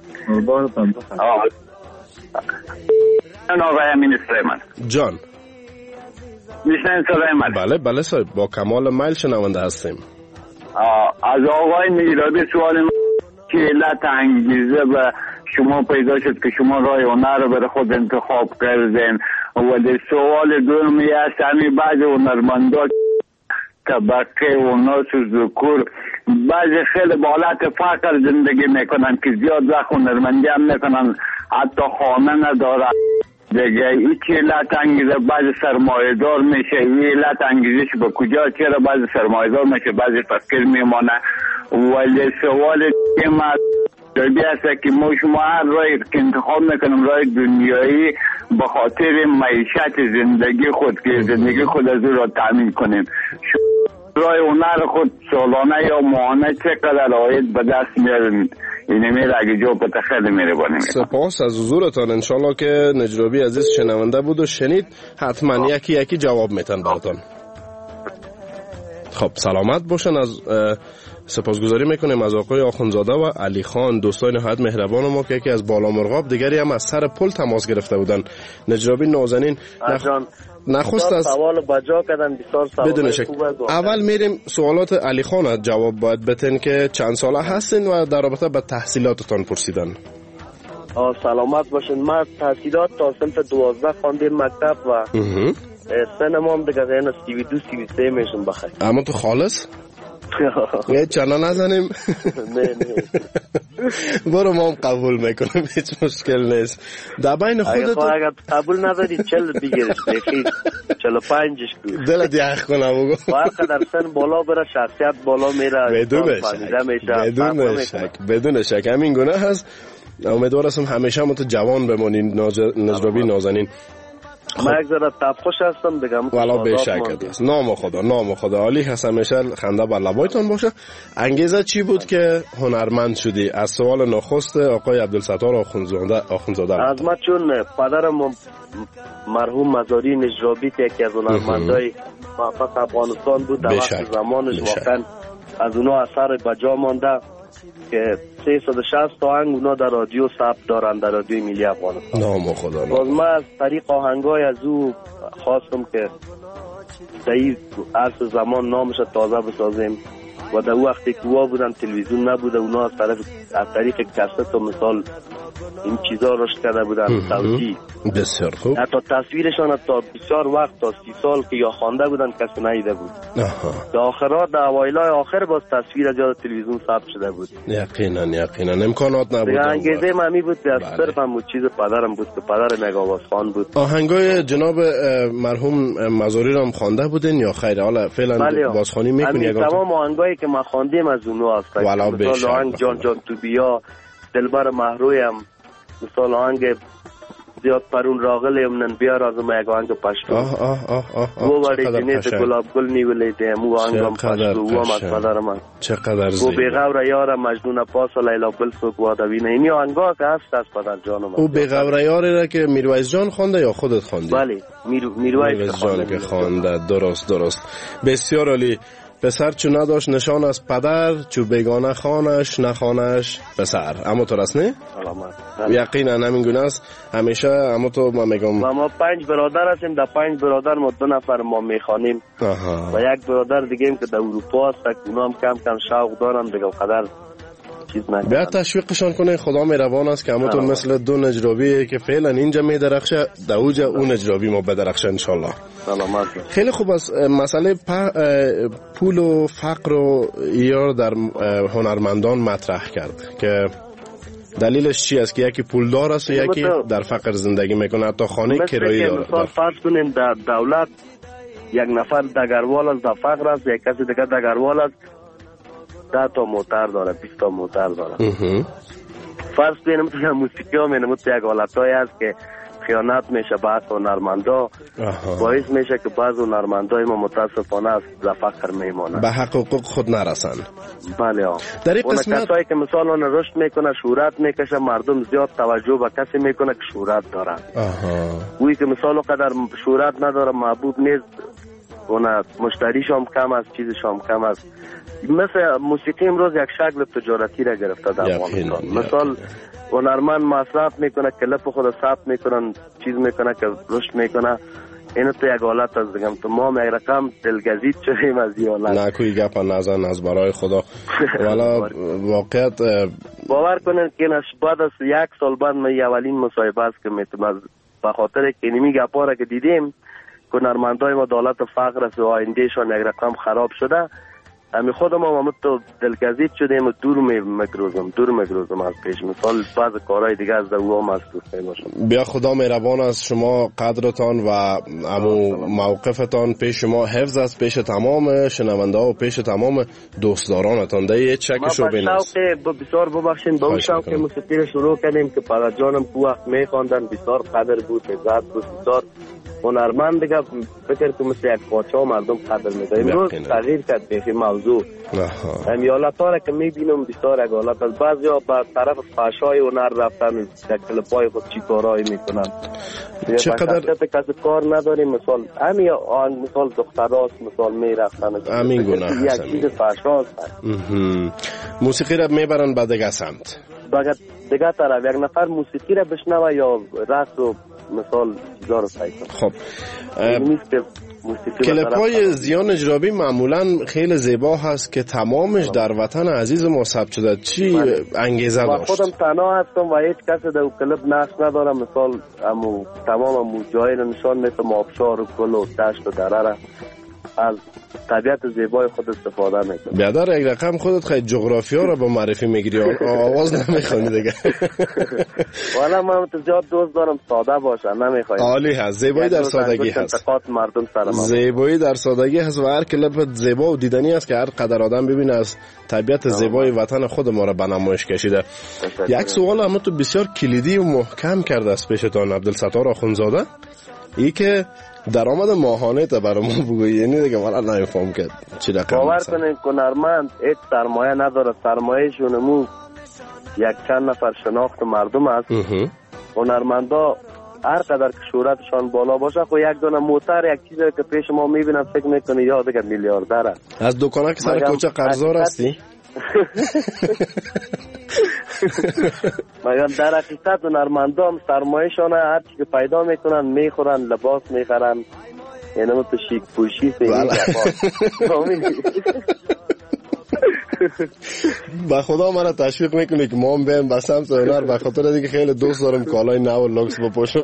آقای امین سلیمان جان میشنین سلیمان؟ بله بله صاحب، با کمال میل شنونده هستیم. از آقای نجرابی سوال من که علت انگیزه به شما پیدا شد که شما راه هنر رو برای خود انتخاب کردین. ولی سوال دومی است همین بعض هنرمندا طبقه و ناس و ذکور بعضی خیلی با حالت فقر زندگی میکنن که زیاد وقت هنرمندی هم میکنن، حتی خانه ندارن دیگه. این چه علت انگیزه؟ بعضی سرمایه‌دار میشه. این علت انگیزش به کجا؟ چرا بعضی سرمایه‌دار میشه بعضی فقیر میمانه؟ ولی سوال که ما دربی است که ما شما هر راهی که انتخاب میکنیم راه دنیایی به خاطر معیشت زندگی خود که زندگی خود از او را تامین کنیم. راه هنر خود سالانه یا ماهانه چقدر عاید به دست میارین؟ اینه میره اگه جو پتا خیلی میره بانیم. سپاس از حضورتان. انشالله که نجرابی عزیز شنونده بود و شنید حتما یکی یکی جواب میتن براتان. خب سلامت باشن. از سپاسگزاری میکنیم از آقای آخونزاده و علی خان، دوستان نهایت مهربان ما که یکی از بالا مرغاب، دیگری هم از سر پل تماس گرفته بودن. نجرابی نازنین نخ... نخست از سوال بجا کردن، بسیار سوال خوبه. اول میریم سوالات علی خان جواب باید بتین که چند ساله هستین و در رابطه با تحصیلاتتان پرسیدن. سلامت باشین. من تحصیلات تا صنف دوازده خواندیم مکتب و سنم هم دیگه این سی و دو سی و سه میشون بخیر. اما تو خالص؟ یه چنا نزنیم؟ نه نه برو ما هم قبول میکنم، هیچ مشکل نیست. در بین خودت اگر قبول نداری چل بگیرش بخیر چل و پنجش کن دلت یخ کنم بگو باید قدر سن بالا بره شخصیت بالا میره بدون شک بدون شک بدون شک همین گونه هست. امیدوار هستم همیشه هم تو جوان بمونین نجرابی نازنین. من یک ذره تفخوش هستم بگم والا بشکت است. نام خدا نام خدا عالی هست، همیشه خنده بر لبایتان باشه. انگیزه چی بود که هنرمند شدی؟ از سوال نخست آقای عبدالستار آخونزاده آخونزاده از ما چون پدرم مرحوم مزاری نجرابی که یکی از هنرمندای موفق افغانستان بود در وقت زمانش واقعا از اونا اثر بجا مانده که سیصد و شصت آهنگ اونا در رادیو ثبت دارن در رادیو ملی افغانستان. نام خدا. باز من از طریق آهنگای از او خواستم که در این عرص زمان نامش تازه بسازیم و در وقتی که وا بودن تلویزیون نبوده، اونا از طرف از طریق کست و مثال این چیزا رشد کرده بودن صوتی. بسیار خوب. حتی تصویرشان تا بسیار وقت تا سی سال که یا خوانده بودن کسی ندیده بود. در آخرات در اوایلای آخر باز تصویر از یاد تلویزیون ثبت شده بود. یقینا یقینا امکانات نبود. انگیزه من می بود که صرف هم چیز پدرم بود که پدر نگاواز خان بود. آهنگای جناب مرحوم مزاری رو هم خوانده بودین یا خیر؟ حالا فعلا بازخوانی میکنی؟ یگان تمام آهنگایی که ما خواندیم از اونها هست. مثلا آهنگ جان جان تو بیا، دلبر محرویم، مثال آهنگ زیاد پرون راغلیم نن بیار از ما یک آهنگ پشتو. آه آه آه آه و ولی جنیت گلاب گل نیولیدم و آهنگم پشتو و ما پدر من چقدر زیبا. و بیغور یار مجنون پاس لیلا بل سوق وادوینه. اینی آهنگا که هست از پدر جانم. او بیغور یاری را که میرویس جان خوانده یا خودت خواندی؟ بله میرویس جان که خوانده. درست درست. بسیار عالی. پسر چو نداشت نشان از پدر، چو بیگانه خانش نخوانش پسر. اما تو راست نه؟ یقینا همین گونه است. همیشه اما تو ما میگم ما پنج برادر هستیم، در پنج برادر ما دو نفر ما میخوانیم و یک برادر دیگه هم که در اروپا است، اونا هم کم کم شوق دارن دیگه قدر چیز نکنن. بیا تشویقشان کنه. خدا مهربان است که همتون مثل دو نجرابی که فعلا اینجا میدرخشه در اوجا اون نجرابی ما بدرخشه ان شاء الله. سلامت. خیلی خوب است. مسئله پول و فقر رو یار در هنرمندان مطرح کرد که دلیلش چی است که یکی پولدار است و یکی در فقر زندگی میکنه، حتی خانه کرایی داره. مثلا فرض کنیم در دولت یک نفر دگروال است، در فقر است، یک کسی دیگه دگروال است ده تا موتر داره، بیست تا موتر داره. فرض کنیم تو موسیقی ها مینمود یک حالتایی است که خیانت میشه بعض هنرمندا، باعث میشه که بعض هنرمندای ما متاسفانه از فقر میمانند، به حقوق خود نرسن. بله ها. در این اون قسمت کسایی که مثلا اون رشد میکنه، شهرت میکشه، مردم زیاد توجه به کسی میکنه که شهرت داره. اوی که مثلا قدر شهرت نداره، محبوب نیست، اون مشتریش هم کم است، چیزش هم کم است. مثل موسیقی امروز یک شکل تجارتی را گرفته در افغانستان. مثال هنرمند مصرف میکنه، کلپ خود ثبت میکنن، چیز میکنه که رشد میکنه. اینو تو یک حالت از دیگم تو ما یک رقم دلگزید شدیم از این حالت. نه کوئی گپ نزن از برای خدا. والا واقعیت باور کنین که بعد از یک سال بعد من اولین مصاحبه است که میتونم به خاطر که اینمی گپا را که دیدیم که هنرمندای ما دولت فقر است و آیندهشان یک رقم خراب شده، امی خودم هم همون تو دلگزید شدیم و دور میگروزم دور میگروزم از پیش. مثال بعض کارهای دیگه از او هم مستور میباشم. بیا خدا مهربان از شما، قدرتان و امو موقفتان پیش شما حفظ است، پیش تمام شنونده ها و پیش تمام دوستدارانتان. ده یه چکش رو بین است. ما بسیار ببخشین با اون شوق موسیقی رو شروع کردیم که پدر جانم کو وقت میخواندن، بسیار قدر بود، عزت بود، بسیار هنرمند دیگه فکر که مثل یک پاچه مردم قدر میده. امروز تغییر کرد به موضوع. همی حالت ها را که میبینم بسیار یک حالت از بعضی ها به طرف فحشای هنر رفتن، در کلپای خود چی کارهایی میکنن. چقدر کسی کار نداریم، مثال همی آن مثال دختراست مثال میرفتن همین گونه یک چیز فحشاست. موسیقی را میبرن به دیگه سمت، به دیگه طرف یک نفر موسیقی را بشنوه یا رقص و مثال چیزا رو سعی کنه. خب کلپ‌های زیان اجرابی معمولا خیلی زیبا هست که تمامش در وطن عزیز ما ثبت شده. چی انگیزه داشت؟ خودم تنها هستم و هیچ کسی در کلپ نقش ندارم. مثال امو تمام امو جایی رو نشان میتم، آبشار و گل و دشت و دره از طبیعت زیبای خود استفاده میکنم. بیادر یک رقم خودت خیلی جغرافیا رو با معرفی میگیری، آواز نمیخوانی دیگه. والا من تو زیاد دوست دارم ساده باشه، نمیخوام. عالی هست، زیبایی در سادگی هست. مردم سر زیبایی در سادگی هست و هر کلپ زیبا و دیدنی است که هر قدر آدم ببینه از طبیعت زیبای وطن خود ما رو به نمایش کشیده. یک سوال هم تو بسیار کلیدی و محکم کرده است پیشتان عبدالستار آخوندزاده، ای که درآمد ماهانه تا برای ما بگویی. یعنی دیگه والا نمیفهم که چی رقم. باور کنین هنرمند هیچ سرمایه نداره، سرمایه‌شون یک چند نفر شناخت مردم است. هنرمندا هر قدر که شهرتشان بالا باشه خو یک دونه موتر یک چیزی که پیش ما میبینن فکر میکنه یا دیگه میلیاردر است. از دکانه که سر کوچه قرضدار هستی؟ مگر در حقیقت هنرمندا هم سرمایه‌شان هر چی که پیدا میکنن میخورن، لباس میخرن، یعنی تو شیک پوشی با خدا مرا تشویق میکنه که ما هم بریم به سمت هنر، به خاطر دیگه خیلی دوست دارم کالای نو و لوکس بپوشم.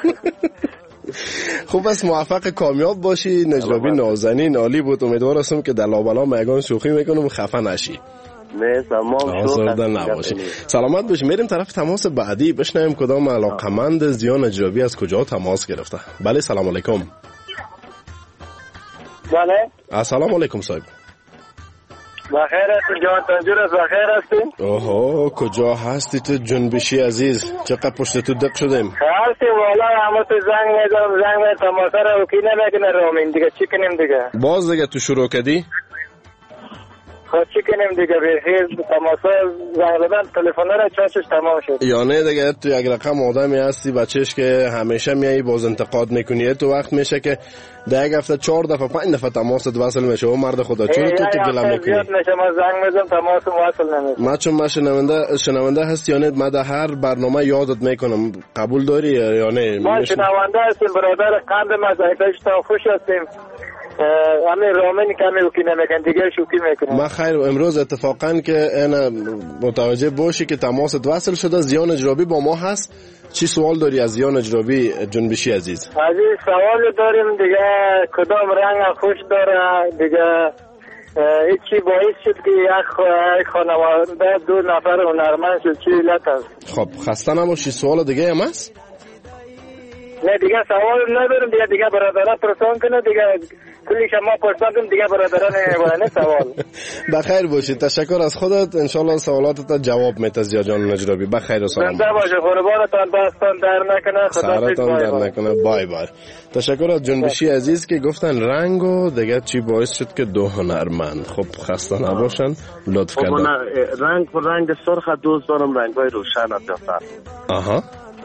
خوب است، موفق کامیاب باشی. نجرابی نازنین عالی بود. امیدوار هستم که در لابلا میگان شوخی میکنم و خفه نشی. نه تمام شد. سلامت باشی. میریم طرف تماس بعدی، بشنویم کدام علاقمند زیان اجرابی از کجا تماس گرفته. بله سلام علیکم. بله السلام علیکم صاحب. بخیر هستی جان تنجور است؟ بخیر هستی؟ اوه کجا هستی تو جنبشی عزیز؟ چقدر پشت تو دق شدیم؟ هستی والا همه تو زنگ میزنم زنگ میزنم تماسه رو کی نمیکنه رومین دیگه چی کنیم دیگه؟ باز دیگه تو شروع کردی؟ خب چی کنیم دیگه بخیر تماسا زنگلدن تلفن را چاشش تمام شد. یا نه دیگه تو یک رقم آدمی هستی بچهش که همیشه میایی باز انتقاد میکنی. تو وقت میشه که در یک هفته چهار دفعه پنج دفعه تماست وصل میشه و مرد خدا چون تو تو گله میکنی. زیاد میشه ما زنگ میزنم تماس وصل نمیشه. ما چون ما شنونده شنونده هستی یا نه ما در هر برنامه یادت میکنم. قبول داری یا نه؟ ما شنونده هستیم برادر قند ما زایدش تا خوش هستیم. همین رامین کمی وکی نمیکن دیگه شوکی میکنم. ما خیر امروز اتفاقا که اینا متوجه باشی که تماست وصل شده. زیان اجرابی با ما هست. چی سوال داری از زیان اجرابی جنبشی عزیز؟ عزیز سوال داریم دیگه کدام رنگ خوش داره دیگه هیچی باعث شد که یک خانواده دو نفر هنرمند شد چی علت است؟ خب خسته نباشی. سوال دیگه هم هست؟ نه دیگه سوال ندارم دیگه دیگه برادران پرسان کنه دیگه کلی شما پرسان کنم دیگه برادران نه سوال. بخیر باشید. تشکر از خودت. انشالله سوالاتت جواب میده زیا جان نجرابی. بخیر و سلام. زنده باشه. قربانتان دستان در نکنه. خداحافظ. در نکنه. بای بای. تشکر از جنبشی عزیز که گفتن رنگ و دیگه چی باعث شد که دو هنرمند. خب خسته نباشن. لطف کردن. رنگ پر رنگ سرخ دوست دارم رنگای روشن افزار. آها.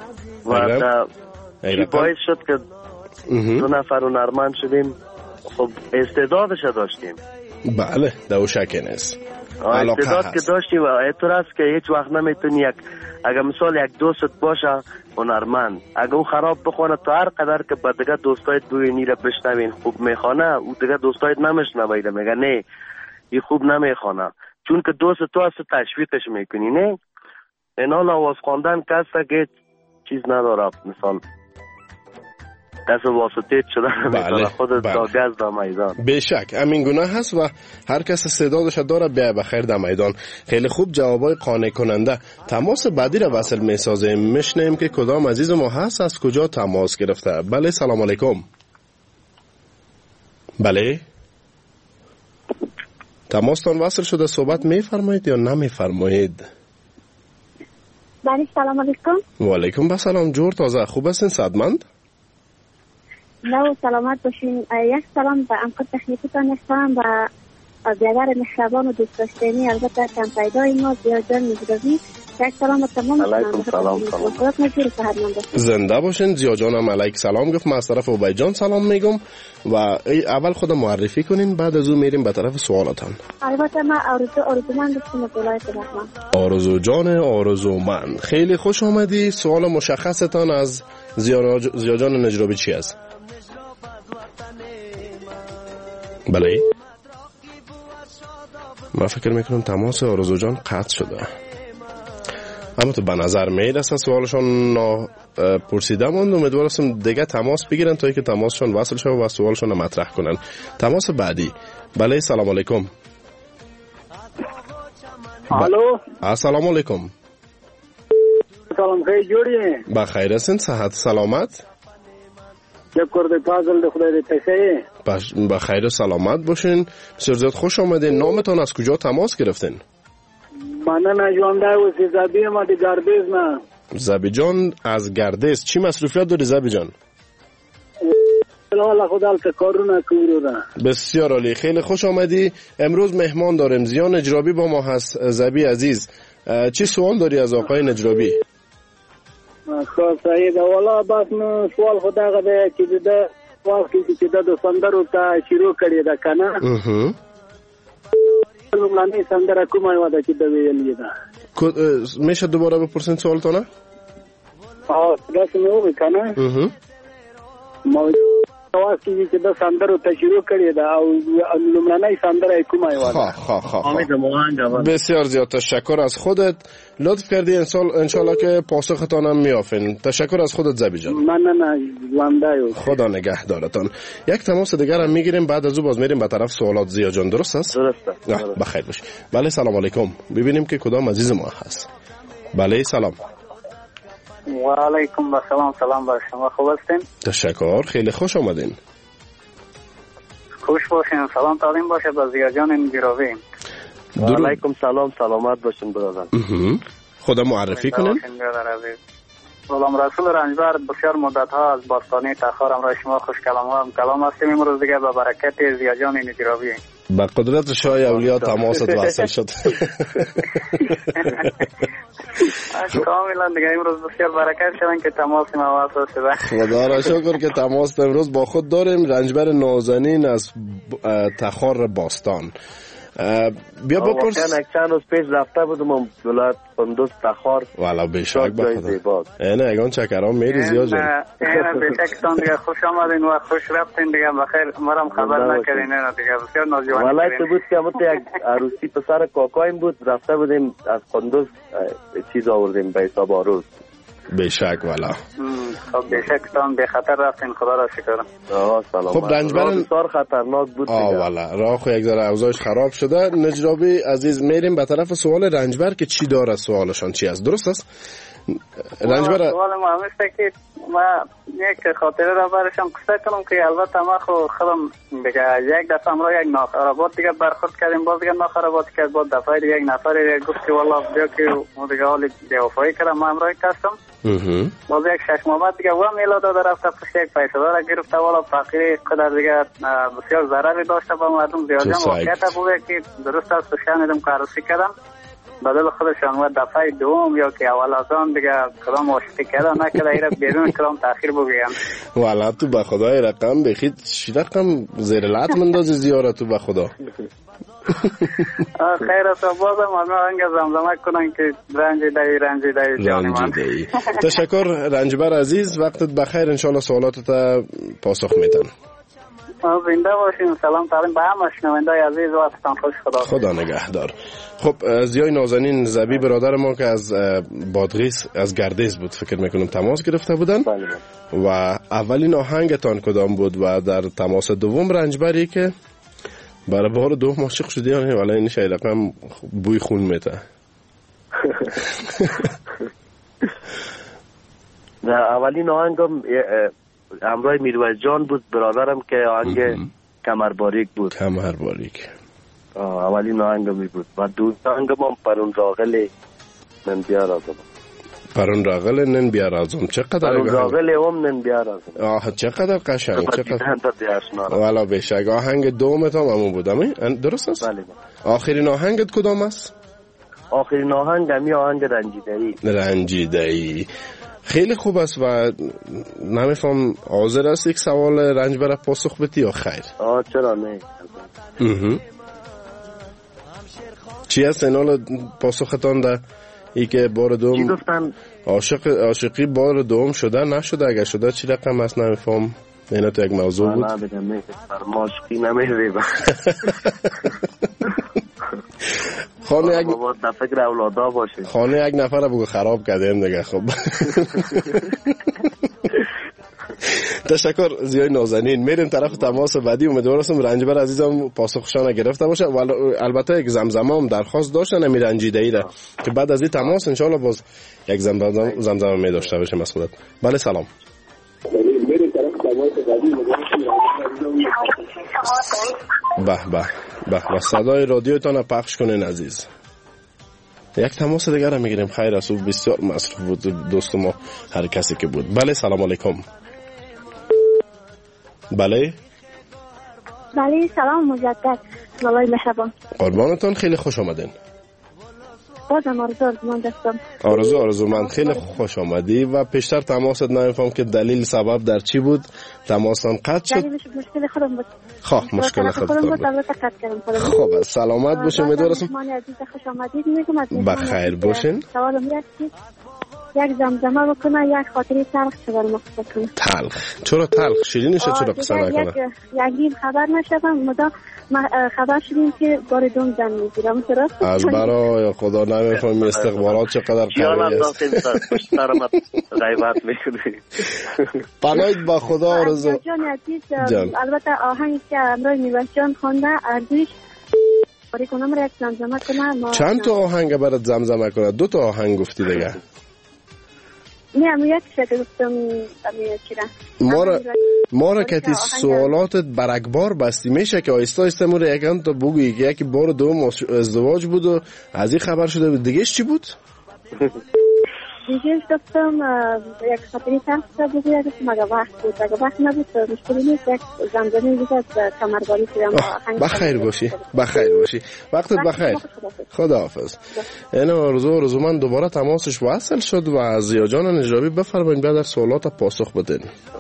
و چی باعث شد که دو نفر هنرمند شدیم؟ خب استعدادش داشتیم. بله دو شک نیست. استعداد که داشتیم و اعتراض که هیچ وقت نمیتونی یک اگر مثال یک دوست باشه هنرمند اگر او خراب بخونه تو هر قدر که با دیگه دوستای دوی نیره بشنوین خوب میخونه او دیگه دوستای نمیشنویده میگه نه این خوب نمیخونه چون که دوست تو هست تشویقش میکنی. نه این حال آواز خواندن کسا که چیز نداره مثال دست واسطه شدن بله. خودت بله. داگز در میدان. بشک همین گناه هست و هر کس استعدادش داره بیا بخیر در میدان. خیلی خوب جوابای قانع کننده. تماس بعدی را وصل میسازیم. میشنیم که کدام عزیز ما هست از کجا تماس گرفته. بله سلام علیکم. بله تماستان وصل شده. صحبت میفرمایید یا نمیفرمایید؟ بله سلام علیکم. و علیکم السلام. جور تازه خوب هستین صدمند؟ نه سلامت باشین. یک سلام به امکان تکنیکتان هستم و بیادر مهربان و دوست داشتنی البته کم پیدای ما زیا جان نجرابی. یک سلام به تمام. علیکم سلام. زنده باشین. زیا جانم علیک سلام گفت. من از طرف عبید جان سلام میگم و اول خود معرفی کنین بعد از اون میریم به طرف سوالاتان. البته من آرزو آرزومند هستم از ولایت بهمان. آرزو جان آرزومند خیلی خوش آمدی. سوال مشخصتان از زیا جان نجرابی چی است؟ بله من فکر میکنم تماس آرزو جان قطع شده اما تو به نظر میرسه سوالشان پرسیده ماند. امیدوار هستم دیگه تماس بگیرن تا اینکه تماسشان وصل شد و سوالشان مطرح کنن. تماس بعدی. بله سلام علیکم. الو السلام علیکم. سلام خیلی جوری بخیر هستین؟ صحت سلامت؟ یک کرده پازل ده خدای ده تشه باش بخیر و سلامت باشین. بسیار زیاد خوش آمدین. نامتان از کجا تماس گرفتین؟ من نجوانده و سی زبی ما دی گردیز نه. زبی جان از گردیز. چی مصروفیت داری زبی جان؟ الله خدا البته کارو نکورو ده. بسیار عالی. خیلی خوش آمدی. امروز مهمان داریم. زیا نجرابی با ما هست. زبی عزیز چی سوال داری از آقای نجرابی؟ خب سعید والا بس نو سوال خدا غده چې د وخت کې د سندرو ته شروع کړی دا کنه اها لومړنۍ سندره کومه و ده چې د ویلې ده میشه دوباره بپرسین سوالتونه؟ اه دا څنګه وې کنه اها مو وخت کې چې د سندرو ته شروع کړی دا او لومړنۍ سندره کومه و ده. ها ها ها بسیار زیاد تشکر از خودت. لطف کردی ان شاء الله که پاسختان هم میافین. تشکر از خودت زبی جان. من نه نه زنده خدا نگهدارتان. یک تماس دیگر هم میگیریم بعد از او باز میریم به طرف سوالات. زیا جان درست است؟ درسته. بخیر باش. بله سلام علیکم. ببینیم که کدام عزیز ما هست. بله سلام. و علیکم السلام. سلام بر شما. خوب هستین؟ تشکر. خیلی خوش آمدین. خوش باشین. سلام تعلیم باشه به زیا جان نجرابی. و علیکم سلام. سلامت باشین برادر. خدا معرفی کنین. غلام رسول رنجبر بسیار مدت ها از باستانی تخارم را شما خوش کلام هم کلام هستیم امروز دیگه به برکت زیا جان نجرابی. با قدرت شاه اولیاء تماست وصل شد. کاملا دیگه امروز بسیار برکت شدن که تماس ما وصل شده. خدا را شکر که تماس امروز با خود داریم. رنجبر نازنین از تخار باستان. بیا بپرس. واقعا یک چند روز پیش رفته بودم ولایت قندوز تخار. والا بیشک بخدا. اینه اگان چکرام میری زیاد جان. اینه بیشک تان دیگه خوش آمدین و خوش رفتین دیگه بخیر. مرام خبر نکردین اینه دیگه بسیار ناجوانی. ولایت بود که امروز یک عروسی پسر کاکایم بود رفته بودیم از قندوز چیز آوردیم به حساب آروز. بیشک والا. خب بیشک تان به خطر رفتین خدا را شکر. آه سلام. خب رنجبر بسیار خطرناک بود. آه والا راه خو یک ذره اوضاعش خراب شده. نجرابی عزیز میریم به طرف سوال رنجبر که چی داره سوالشان چی است درست است؟ رنجبر سوال ما همیشه که ما یک خاطره را برشم قصه کنم که البته ما خو خودم دیگه یک دفعه امرا یک ناخرابات دیگه برخورد کردیم باز دیگه ناخرابات کرد باز دفعه دیگه یک نفر گفت که والله بیا که ما دیگه حالی بیوفایی کردم ما امرای کستم باز یک شش ماه بعد دیگه و میلا داده رفته پشت یک پیسه داره گرفته والا فقیری قدر دیگه بسیار ضرری داشته با مردم زیادم واقعیت بوده که درست است شنیدم که عروسی کردم بدل خودشان و دفعه دوم یا که اول از آن دیگه کدام عاشقی کردن نکرده ایره بیرون کدام تاخیر بگویم والا تو به خدای رقم بخید چی رقم زیر لعت مندازی زیاره تو به خدا خیر است بازم آنها هنگ زمزمه کنن که رنجی دهی رنجی دهی جانی من تشکر رنجبر عزیز وقتت بخیر انشالله سوالاتت پاسخ میدن زنده باشین سلام تعلیم به همه شنونده عزیز و وقتتان خوش خدا خدا نگهدار. خب زیای نازنین زبی برادر ما که از بادغیس از گردیز بود فکر میکنم تماس گرفته بودن و اولین آهنگتان کدام بود و در تماس دوم رنجبری که برای بار دوم عاشق شدی ولی این شاید رقم بوی خون میته اولین آهنگم همراه میرویس جان بود برادرم که آهنگ کمر باریک بود کمر باریک اولین آهنگمی بود و دوست آهنگم هم پرون راغل نن بیا رازم پرون راغل نن بیا رازم چقدر پرون راغل هم نن بیا رازم آه چقدر قشنگ چقدر والا بیشک آهنگ دومت هم همون بود امی درست است؟ بله آخرین آهنگت کدام است؟ آخرین آهنگ همی آهنگ رنجیده‌ای رنجیده‌ای خیلی خوب است و نمیفهم حاضر است یک سوال رنجبر پاسخ بدی یا خیر؟ آه چرا نه چی است اینال پاسختان ده ای که بار دوم چی گفتن؟ عاشق عاشقی بار دوم شده نشده اگر شده چی رقم است نمیفهم اینا تو یک موضوع بود نه بدم نه فرماشقی نمیره خانه یک بابا فکر اولادا باشه خانه یک نفر بگو خراب کردیم دیگه خب تشکر زیای نازنین میریم طرف تماس بعدی امیدوارم رنجبر عزیزم پاسخشان گرفته باشه و البته یک زمزمه هم درخواست داشتن امی رنجیده‌ای را که بعد از این تماس ان شاء الله باز یک زمزمه زمزمه می داشته باشیم از خودت. بله سلام به به به به صدای رادیوتان پخش کنین عزیز. یک تماس دیگر را میگیریم خیر است و بسیار مصروف بود دوست ما هر کسی که بود. بله سلام علیکم. بله بله سلام مجدد والله مهربان قربانتان خیلی خوش آمدین. بازم آرزو آرزومند هستم. آرزو آرزومند خیلی خوش آمدی و پیشتر تماست نمیفهم که دلیل سبب در چی بود تماسان قطع شد. دلیلش مشکل خودم بود. خواه مشکل خودم بود. خب سلامت باشین میدونم. مهمان عزیز خوش آمدید میگم از بخیر باشین. سوالم هست یک زمزمه بکنه یک خاطری تلخ چه برام قصه کنه. تلخ چرا تلخ شیرینش چرا قصه نکنه؟ یک یک خبر نشدم مدا خبر شدیم که بار دوم زن میگیرم درست از برای خدا نمیفهم استخبارات چقدر قوی است. غیبت میکنی پناهید با خدا آرزو جان عزیز. البته آهنگی که امروز میرویس جان خوانده ارزش باری کنم را یک زمزمه کنم. چند تا آهنگ برات زمزمه کنه؟ دو تا آهنگ گفتی دیگه. نه اما یک شکل گفتم چیره ما را ما را که تی سوالاتت برگبار بستی میشه که آیسته آیسته مورد یکم تا بگویی که یکی بار دوم ازدواج بود و از این خبر شده بود دیگهش چی بود؟ دیگه گفتم یک خاطری تخت بگوید که مگه وقت بود اگه وقت نبود مشکلی نیست یک زمزمه دیگه از کمرباری کنم. بخیر باشی بخیر باشی وقتت بخیر. خداحافظ. یعنی آرزو آرزومند دوباره تماسش وصل شد و از زیا جان نجابی بفرمایید بعد از سوالات پاسخ بدین.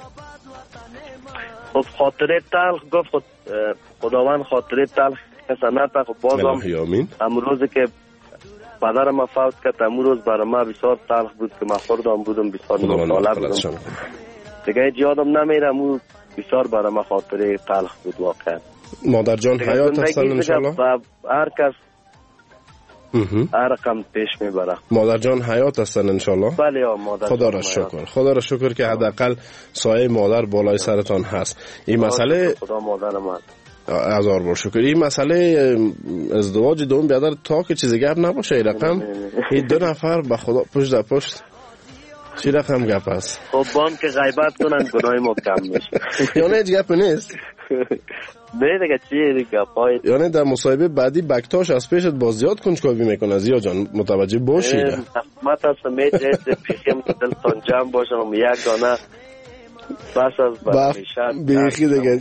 خب خاطره تلخ گفت خود خداوند خاطره تلخ کسا نتا. خب بازم امروز که پدرم ما فوت کرد امروز برای ما بسیار تلخ بود که ما خوردم بودم بسیار نوساله بودم دیگه هیچ یادم نمیره. امروز بسیار برای ما خاطره تلخ بود واقعا. مادر جان حیات هستن انشالله؟ هر کس هر رقم پیش میبره. مادر جان حیات هستن انشالله؟ بله یا مادر. خدا را شکر خدا را شکر که حداقل سایه مادر بالای سرتان هست. این مسئله خدا مادرم هست. هزار بار شکر. این مسئله ازدواج دوم بیادر تا که چیزی گپ نباشه این رقم این دو نفر به خدا پشت در پشت چی رقم گپ هست؟ خب بان که غیبت کنن گناه ما کم میشه. یعنی هیچ گپ نیست؟ نه دیگه چیه دیگه گپای یعنی در مصاحبه بعدی بکتاش از پیشت باز زیاد کنجکاوی میکنه. زیا جان متوجه باشید. من تا میجه پیخیم که دلتان جمع باشم یک دانه بس از بمیشن بیخی دیگه.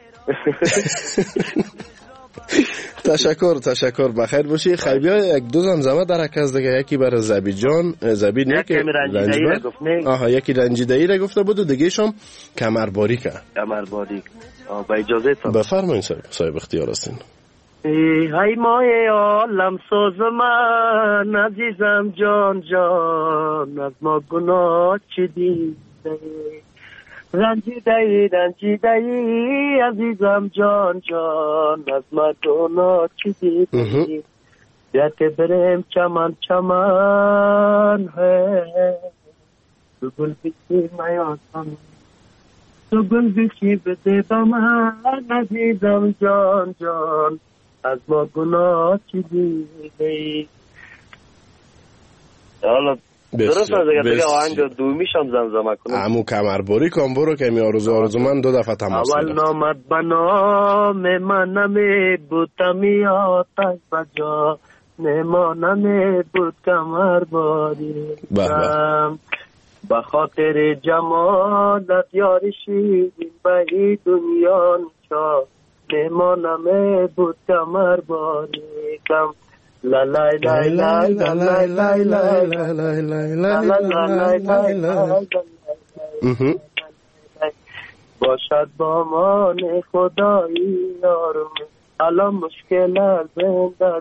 تشکر تشکر بخیر باشی. خیبیا یک دو زمزمه در از دیگه یکی برای زبی جان زبی نه که رنجیده‌ای را گفت نه. آها یکی رنجیده‌ای را گفته بود و دیگه شم کمرباری که کمرباری. با اجازه تا بفرمایید صاحب صاحب اختیار هستین. ای های مای عالم ساز من عزیزم جان جان از ما گناه چی دیده رنجیده‌ای رنجیده‌ای عزیزم جان جان از ما گناه چی دیده یا که بریم چمن چمن ہے تو گل بیشی میاسم تو گل بیشی بده با من عزیزم جان جان از ما گناه چی دیده. حالا درست از اگر دیگه آهنگ دومیشم زمزمه کنم. امو کمرباری کن برو که می آرزو آرزو من دو دفعه تماس اول نامد بنام من نمی بود تمی آتش بجا نما نمی بود کمرباری به خاطر جمالت یاری شیرین به این دنیا نشا نما نمی بود کمرباری کم لا لا لا لا لا لا لا لا لا لا لا باشد با مان خدایی یارم الان مشکل از زنده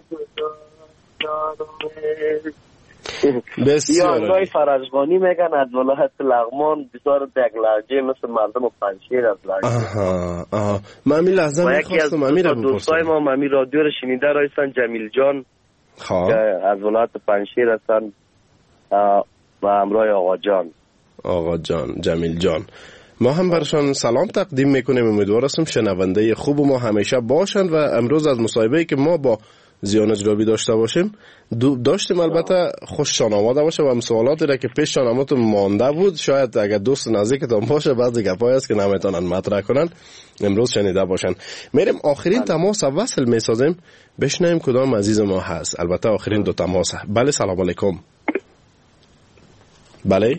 دارم. بسیار یارگاه فرجغانی میگن از ولایت لغمان بسیار دیگ لحجه مثل مردم پنشیر از لحجه. آها آها من امی لحظه میخواستم امی را بپرسم. دوستای ما امی رادیو را شنیده رایستن جمیل جان که از ولایت پنشیر هستن و همراه آقا جان آقا جان جمیل جان ما هم برشان سلام تقدیم میکنیم. امیدوار هستم شنونده خوب ما همیشه باشند و امروز از مصاحبه‌ای که ما با زیا نجابی داشته باشیم داشتیم البته خوششان آماده باشه و هم سوالاتی را که پیش شانماتون مانده بود شاید اگر دوست نزدیکتان باشه بعضی گپایی است که نمیتونن مطرح کنن امروز شنیده باشن. میریم آخرین تماس وصل میسازیم بشنویم کدام عزیز ما هست. البته آخرین دو تماس. بله سلام علیکم. بله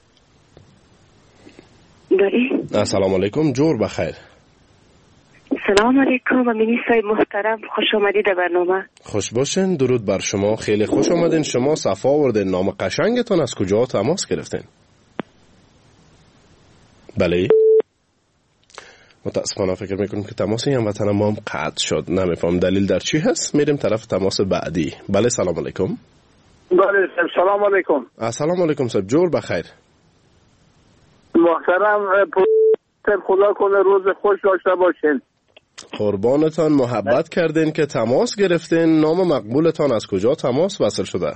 بله سلام علیکم جور بخیر. سلام علیکم امینی صاحب محترم خوش آمدید در برنامه. خوش باشین. درود بر شما. خیلی خوش آمدین. شما صفا آوردین. نام قشنگتون از کجا تماس گرفتین؟ بله متاسفانه فکر میکنم که تماسی هم وطن ما هم قطع شد. نمیفهم دلیل در چی هست. میریم طرف تماس بعدی. بله سلام علیکم. بله سلام علیکم. سلام علیکم صاحب جور بخیر. محترم خدا کنه روز خوش داشته باشین. قربانتان. محبت کردین که تماس گرفتین. نام مقبولتان از کجا تماس وصل شده؟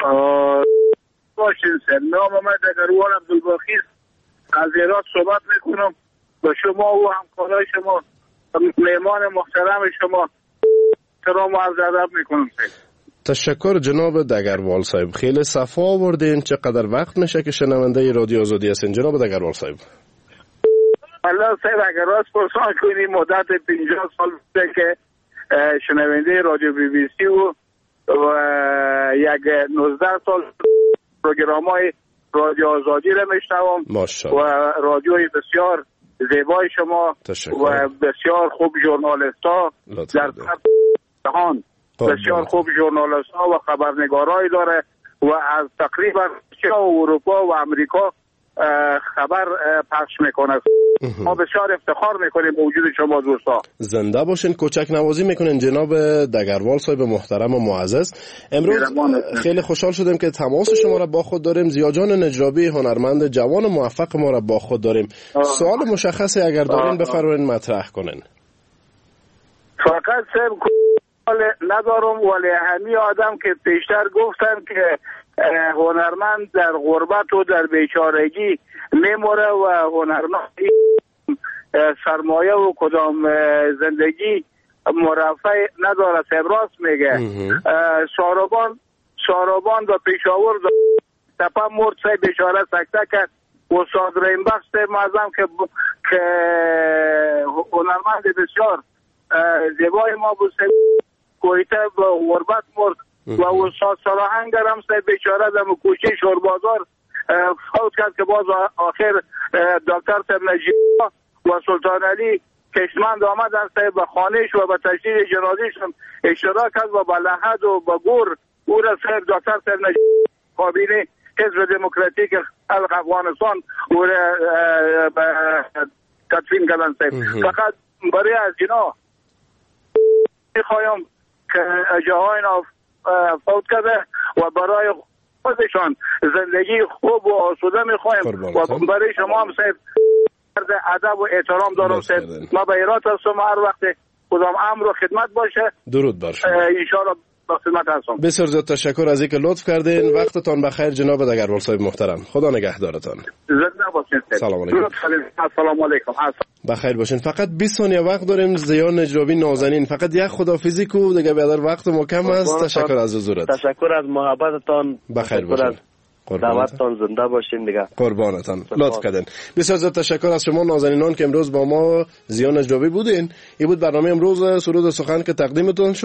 باشین سر نام من دگروان عبدالباقی از ایران صحبت میکنم با شما و همکارای شما مهمان محترم شما سلام و عرض ادب میکنم سر. تشکر جناب دگروال صاحب. خیلی صفا آوردین. چقدر وقت میشه که شنونده رادیو آزادی هستین جناب دگروال صاحب؟ الله صاحب اگر راست پرسان کنی مدت پنجاه سال بوده که شنونده رادیو بی بی سی و, و یک نوزده سال پروگرام های رادیو آزادی را میشنوم و رادیوی بسیار زیبای شما تشکر. و بسیار خوب ژورنالیست‌ها در جهان بسیار خوب ژورنالیست‌ها و خبرنگارایی داره و از تقریبا اروپا و امریکا خبر پخش میکنه. ما بسیار افتخار میکنیم به وجود شما دوستا. زنده باشین. کوچک نوازی میکنین جناب دگروال صاحب محترم و معزز. امروز خیلی خوشحال شدیم که تماس شما را با خود داریم. ضیاءجان نجرابی هنرمند جوان موفق ما را با خود داریم. آه. سوال مشخصی اگر دارین بفرمایید مطرح کنین. فقط سب ندارم ولی همین آدم که پیشتر گفتن که هنرمند در غربت و در بیچارگی میموره و هنرمند سرمایه و کدام زندگی مرفع نداره. سبراس میگه ساربان ساربان و پیشاور تپا مرد سای بیچاره سکته کرد. استاد رحیم بخش معظم که که هنرمند بسیار زیبای ما بود کویته و غربت مرد و استاد سراهنگر هم سه بیچاره در کوچه شوربازار فوت کرد که باز آخر دکتر سب نجیب و سلطان علی کشمند آمدن سه به خانهش و به تجدید جنازیشون اشتراک کرد و به لحد و به گور او را سه دکتر سب نجیب کابینه حزب دموکراتیک خلق افغانستان او را تدفین کردن سه. فقط برای از اینا میخوایم که جهان فوت کرده و برای خودشان زندگی خوب و آسوده میخوایم و برای شما هم سید ادب و احترام دارم سید. ما به ایراد هستم هر وقت کدام امر و خدمت باشه. درود بر شما. انشاءالله با خدمت هستم. بسیار زیاد تشکر از اینکه لطف کردین. وقتتان بخیر جناب دگروال صاحب محترم. خدا نگهدارتان. زنده باشین. سلام علیکم. السلام علیکم. بخیر باشین. فقط بیست ثانیه وقت داریم. ضیاء نجرابی نازنین فقط یک خداحافظی کو دیگه بیادر وقت ما کم است. تشکر از حضورت. تشکر از محبتتان. بخیر باشین. دعوتتان زنده باشین دیگه. قربانتان. لطف کردین. بسیار زیاد تشکر از شما نازنینان که امروز با ما ضیاء نجرابی بودین. این بود برنامه امروز سرود و سخن که تقدیمتون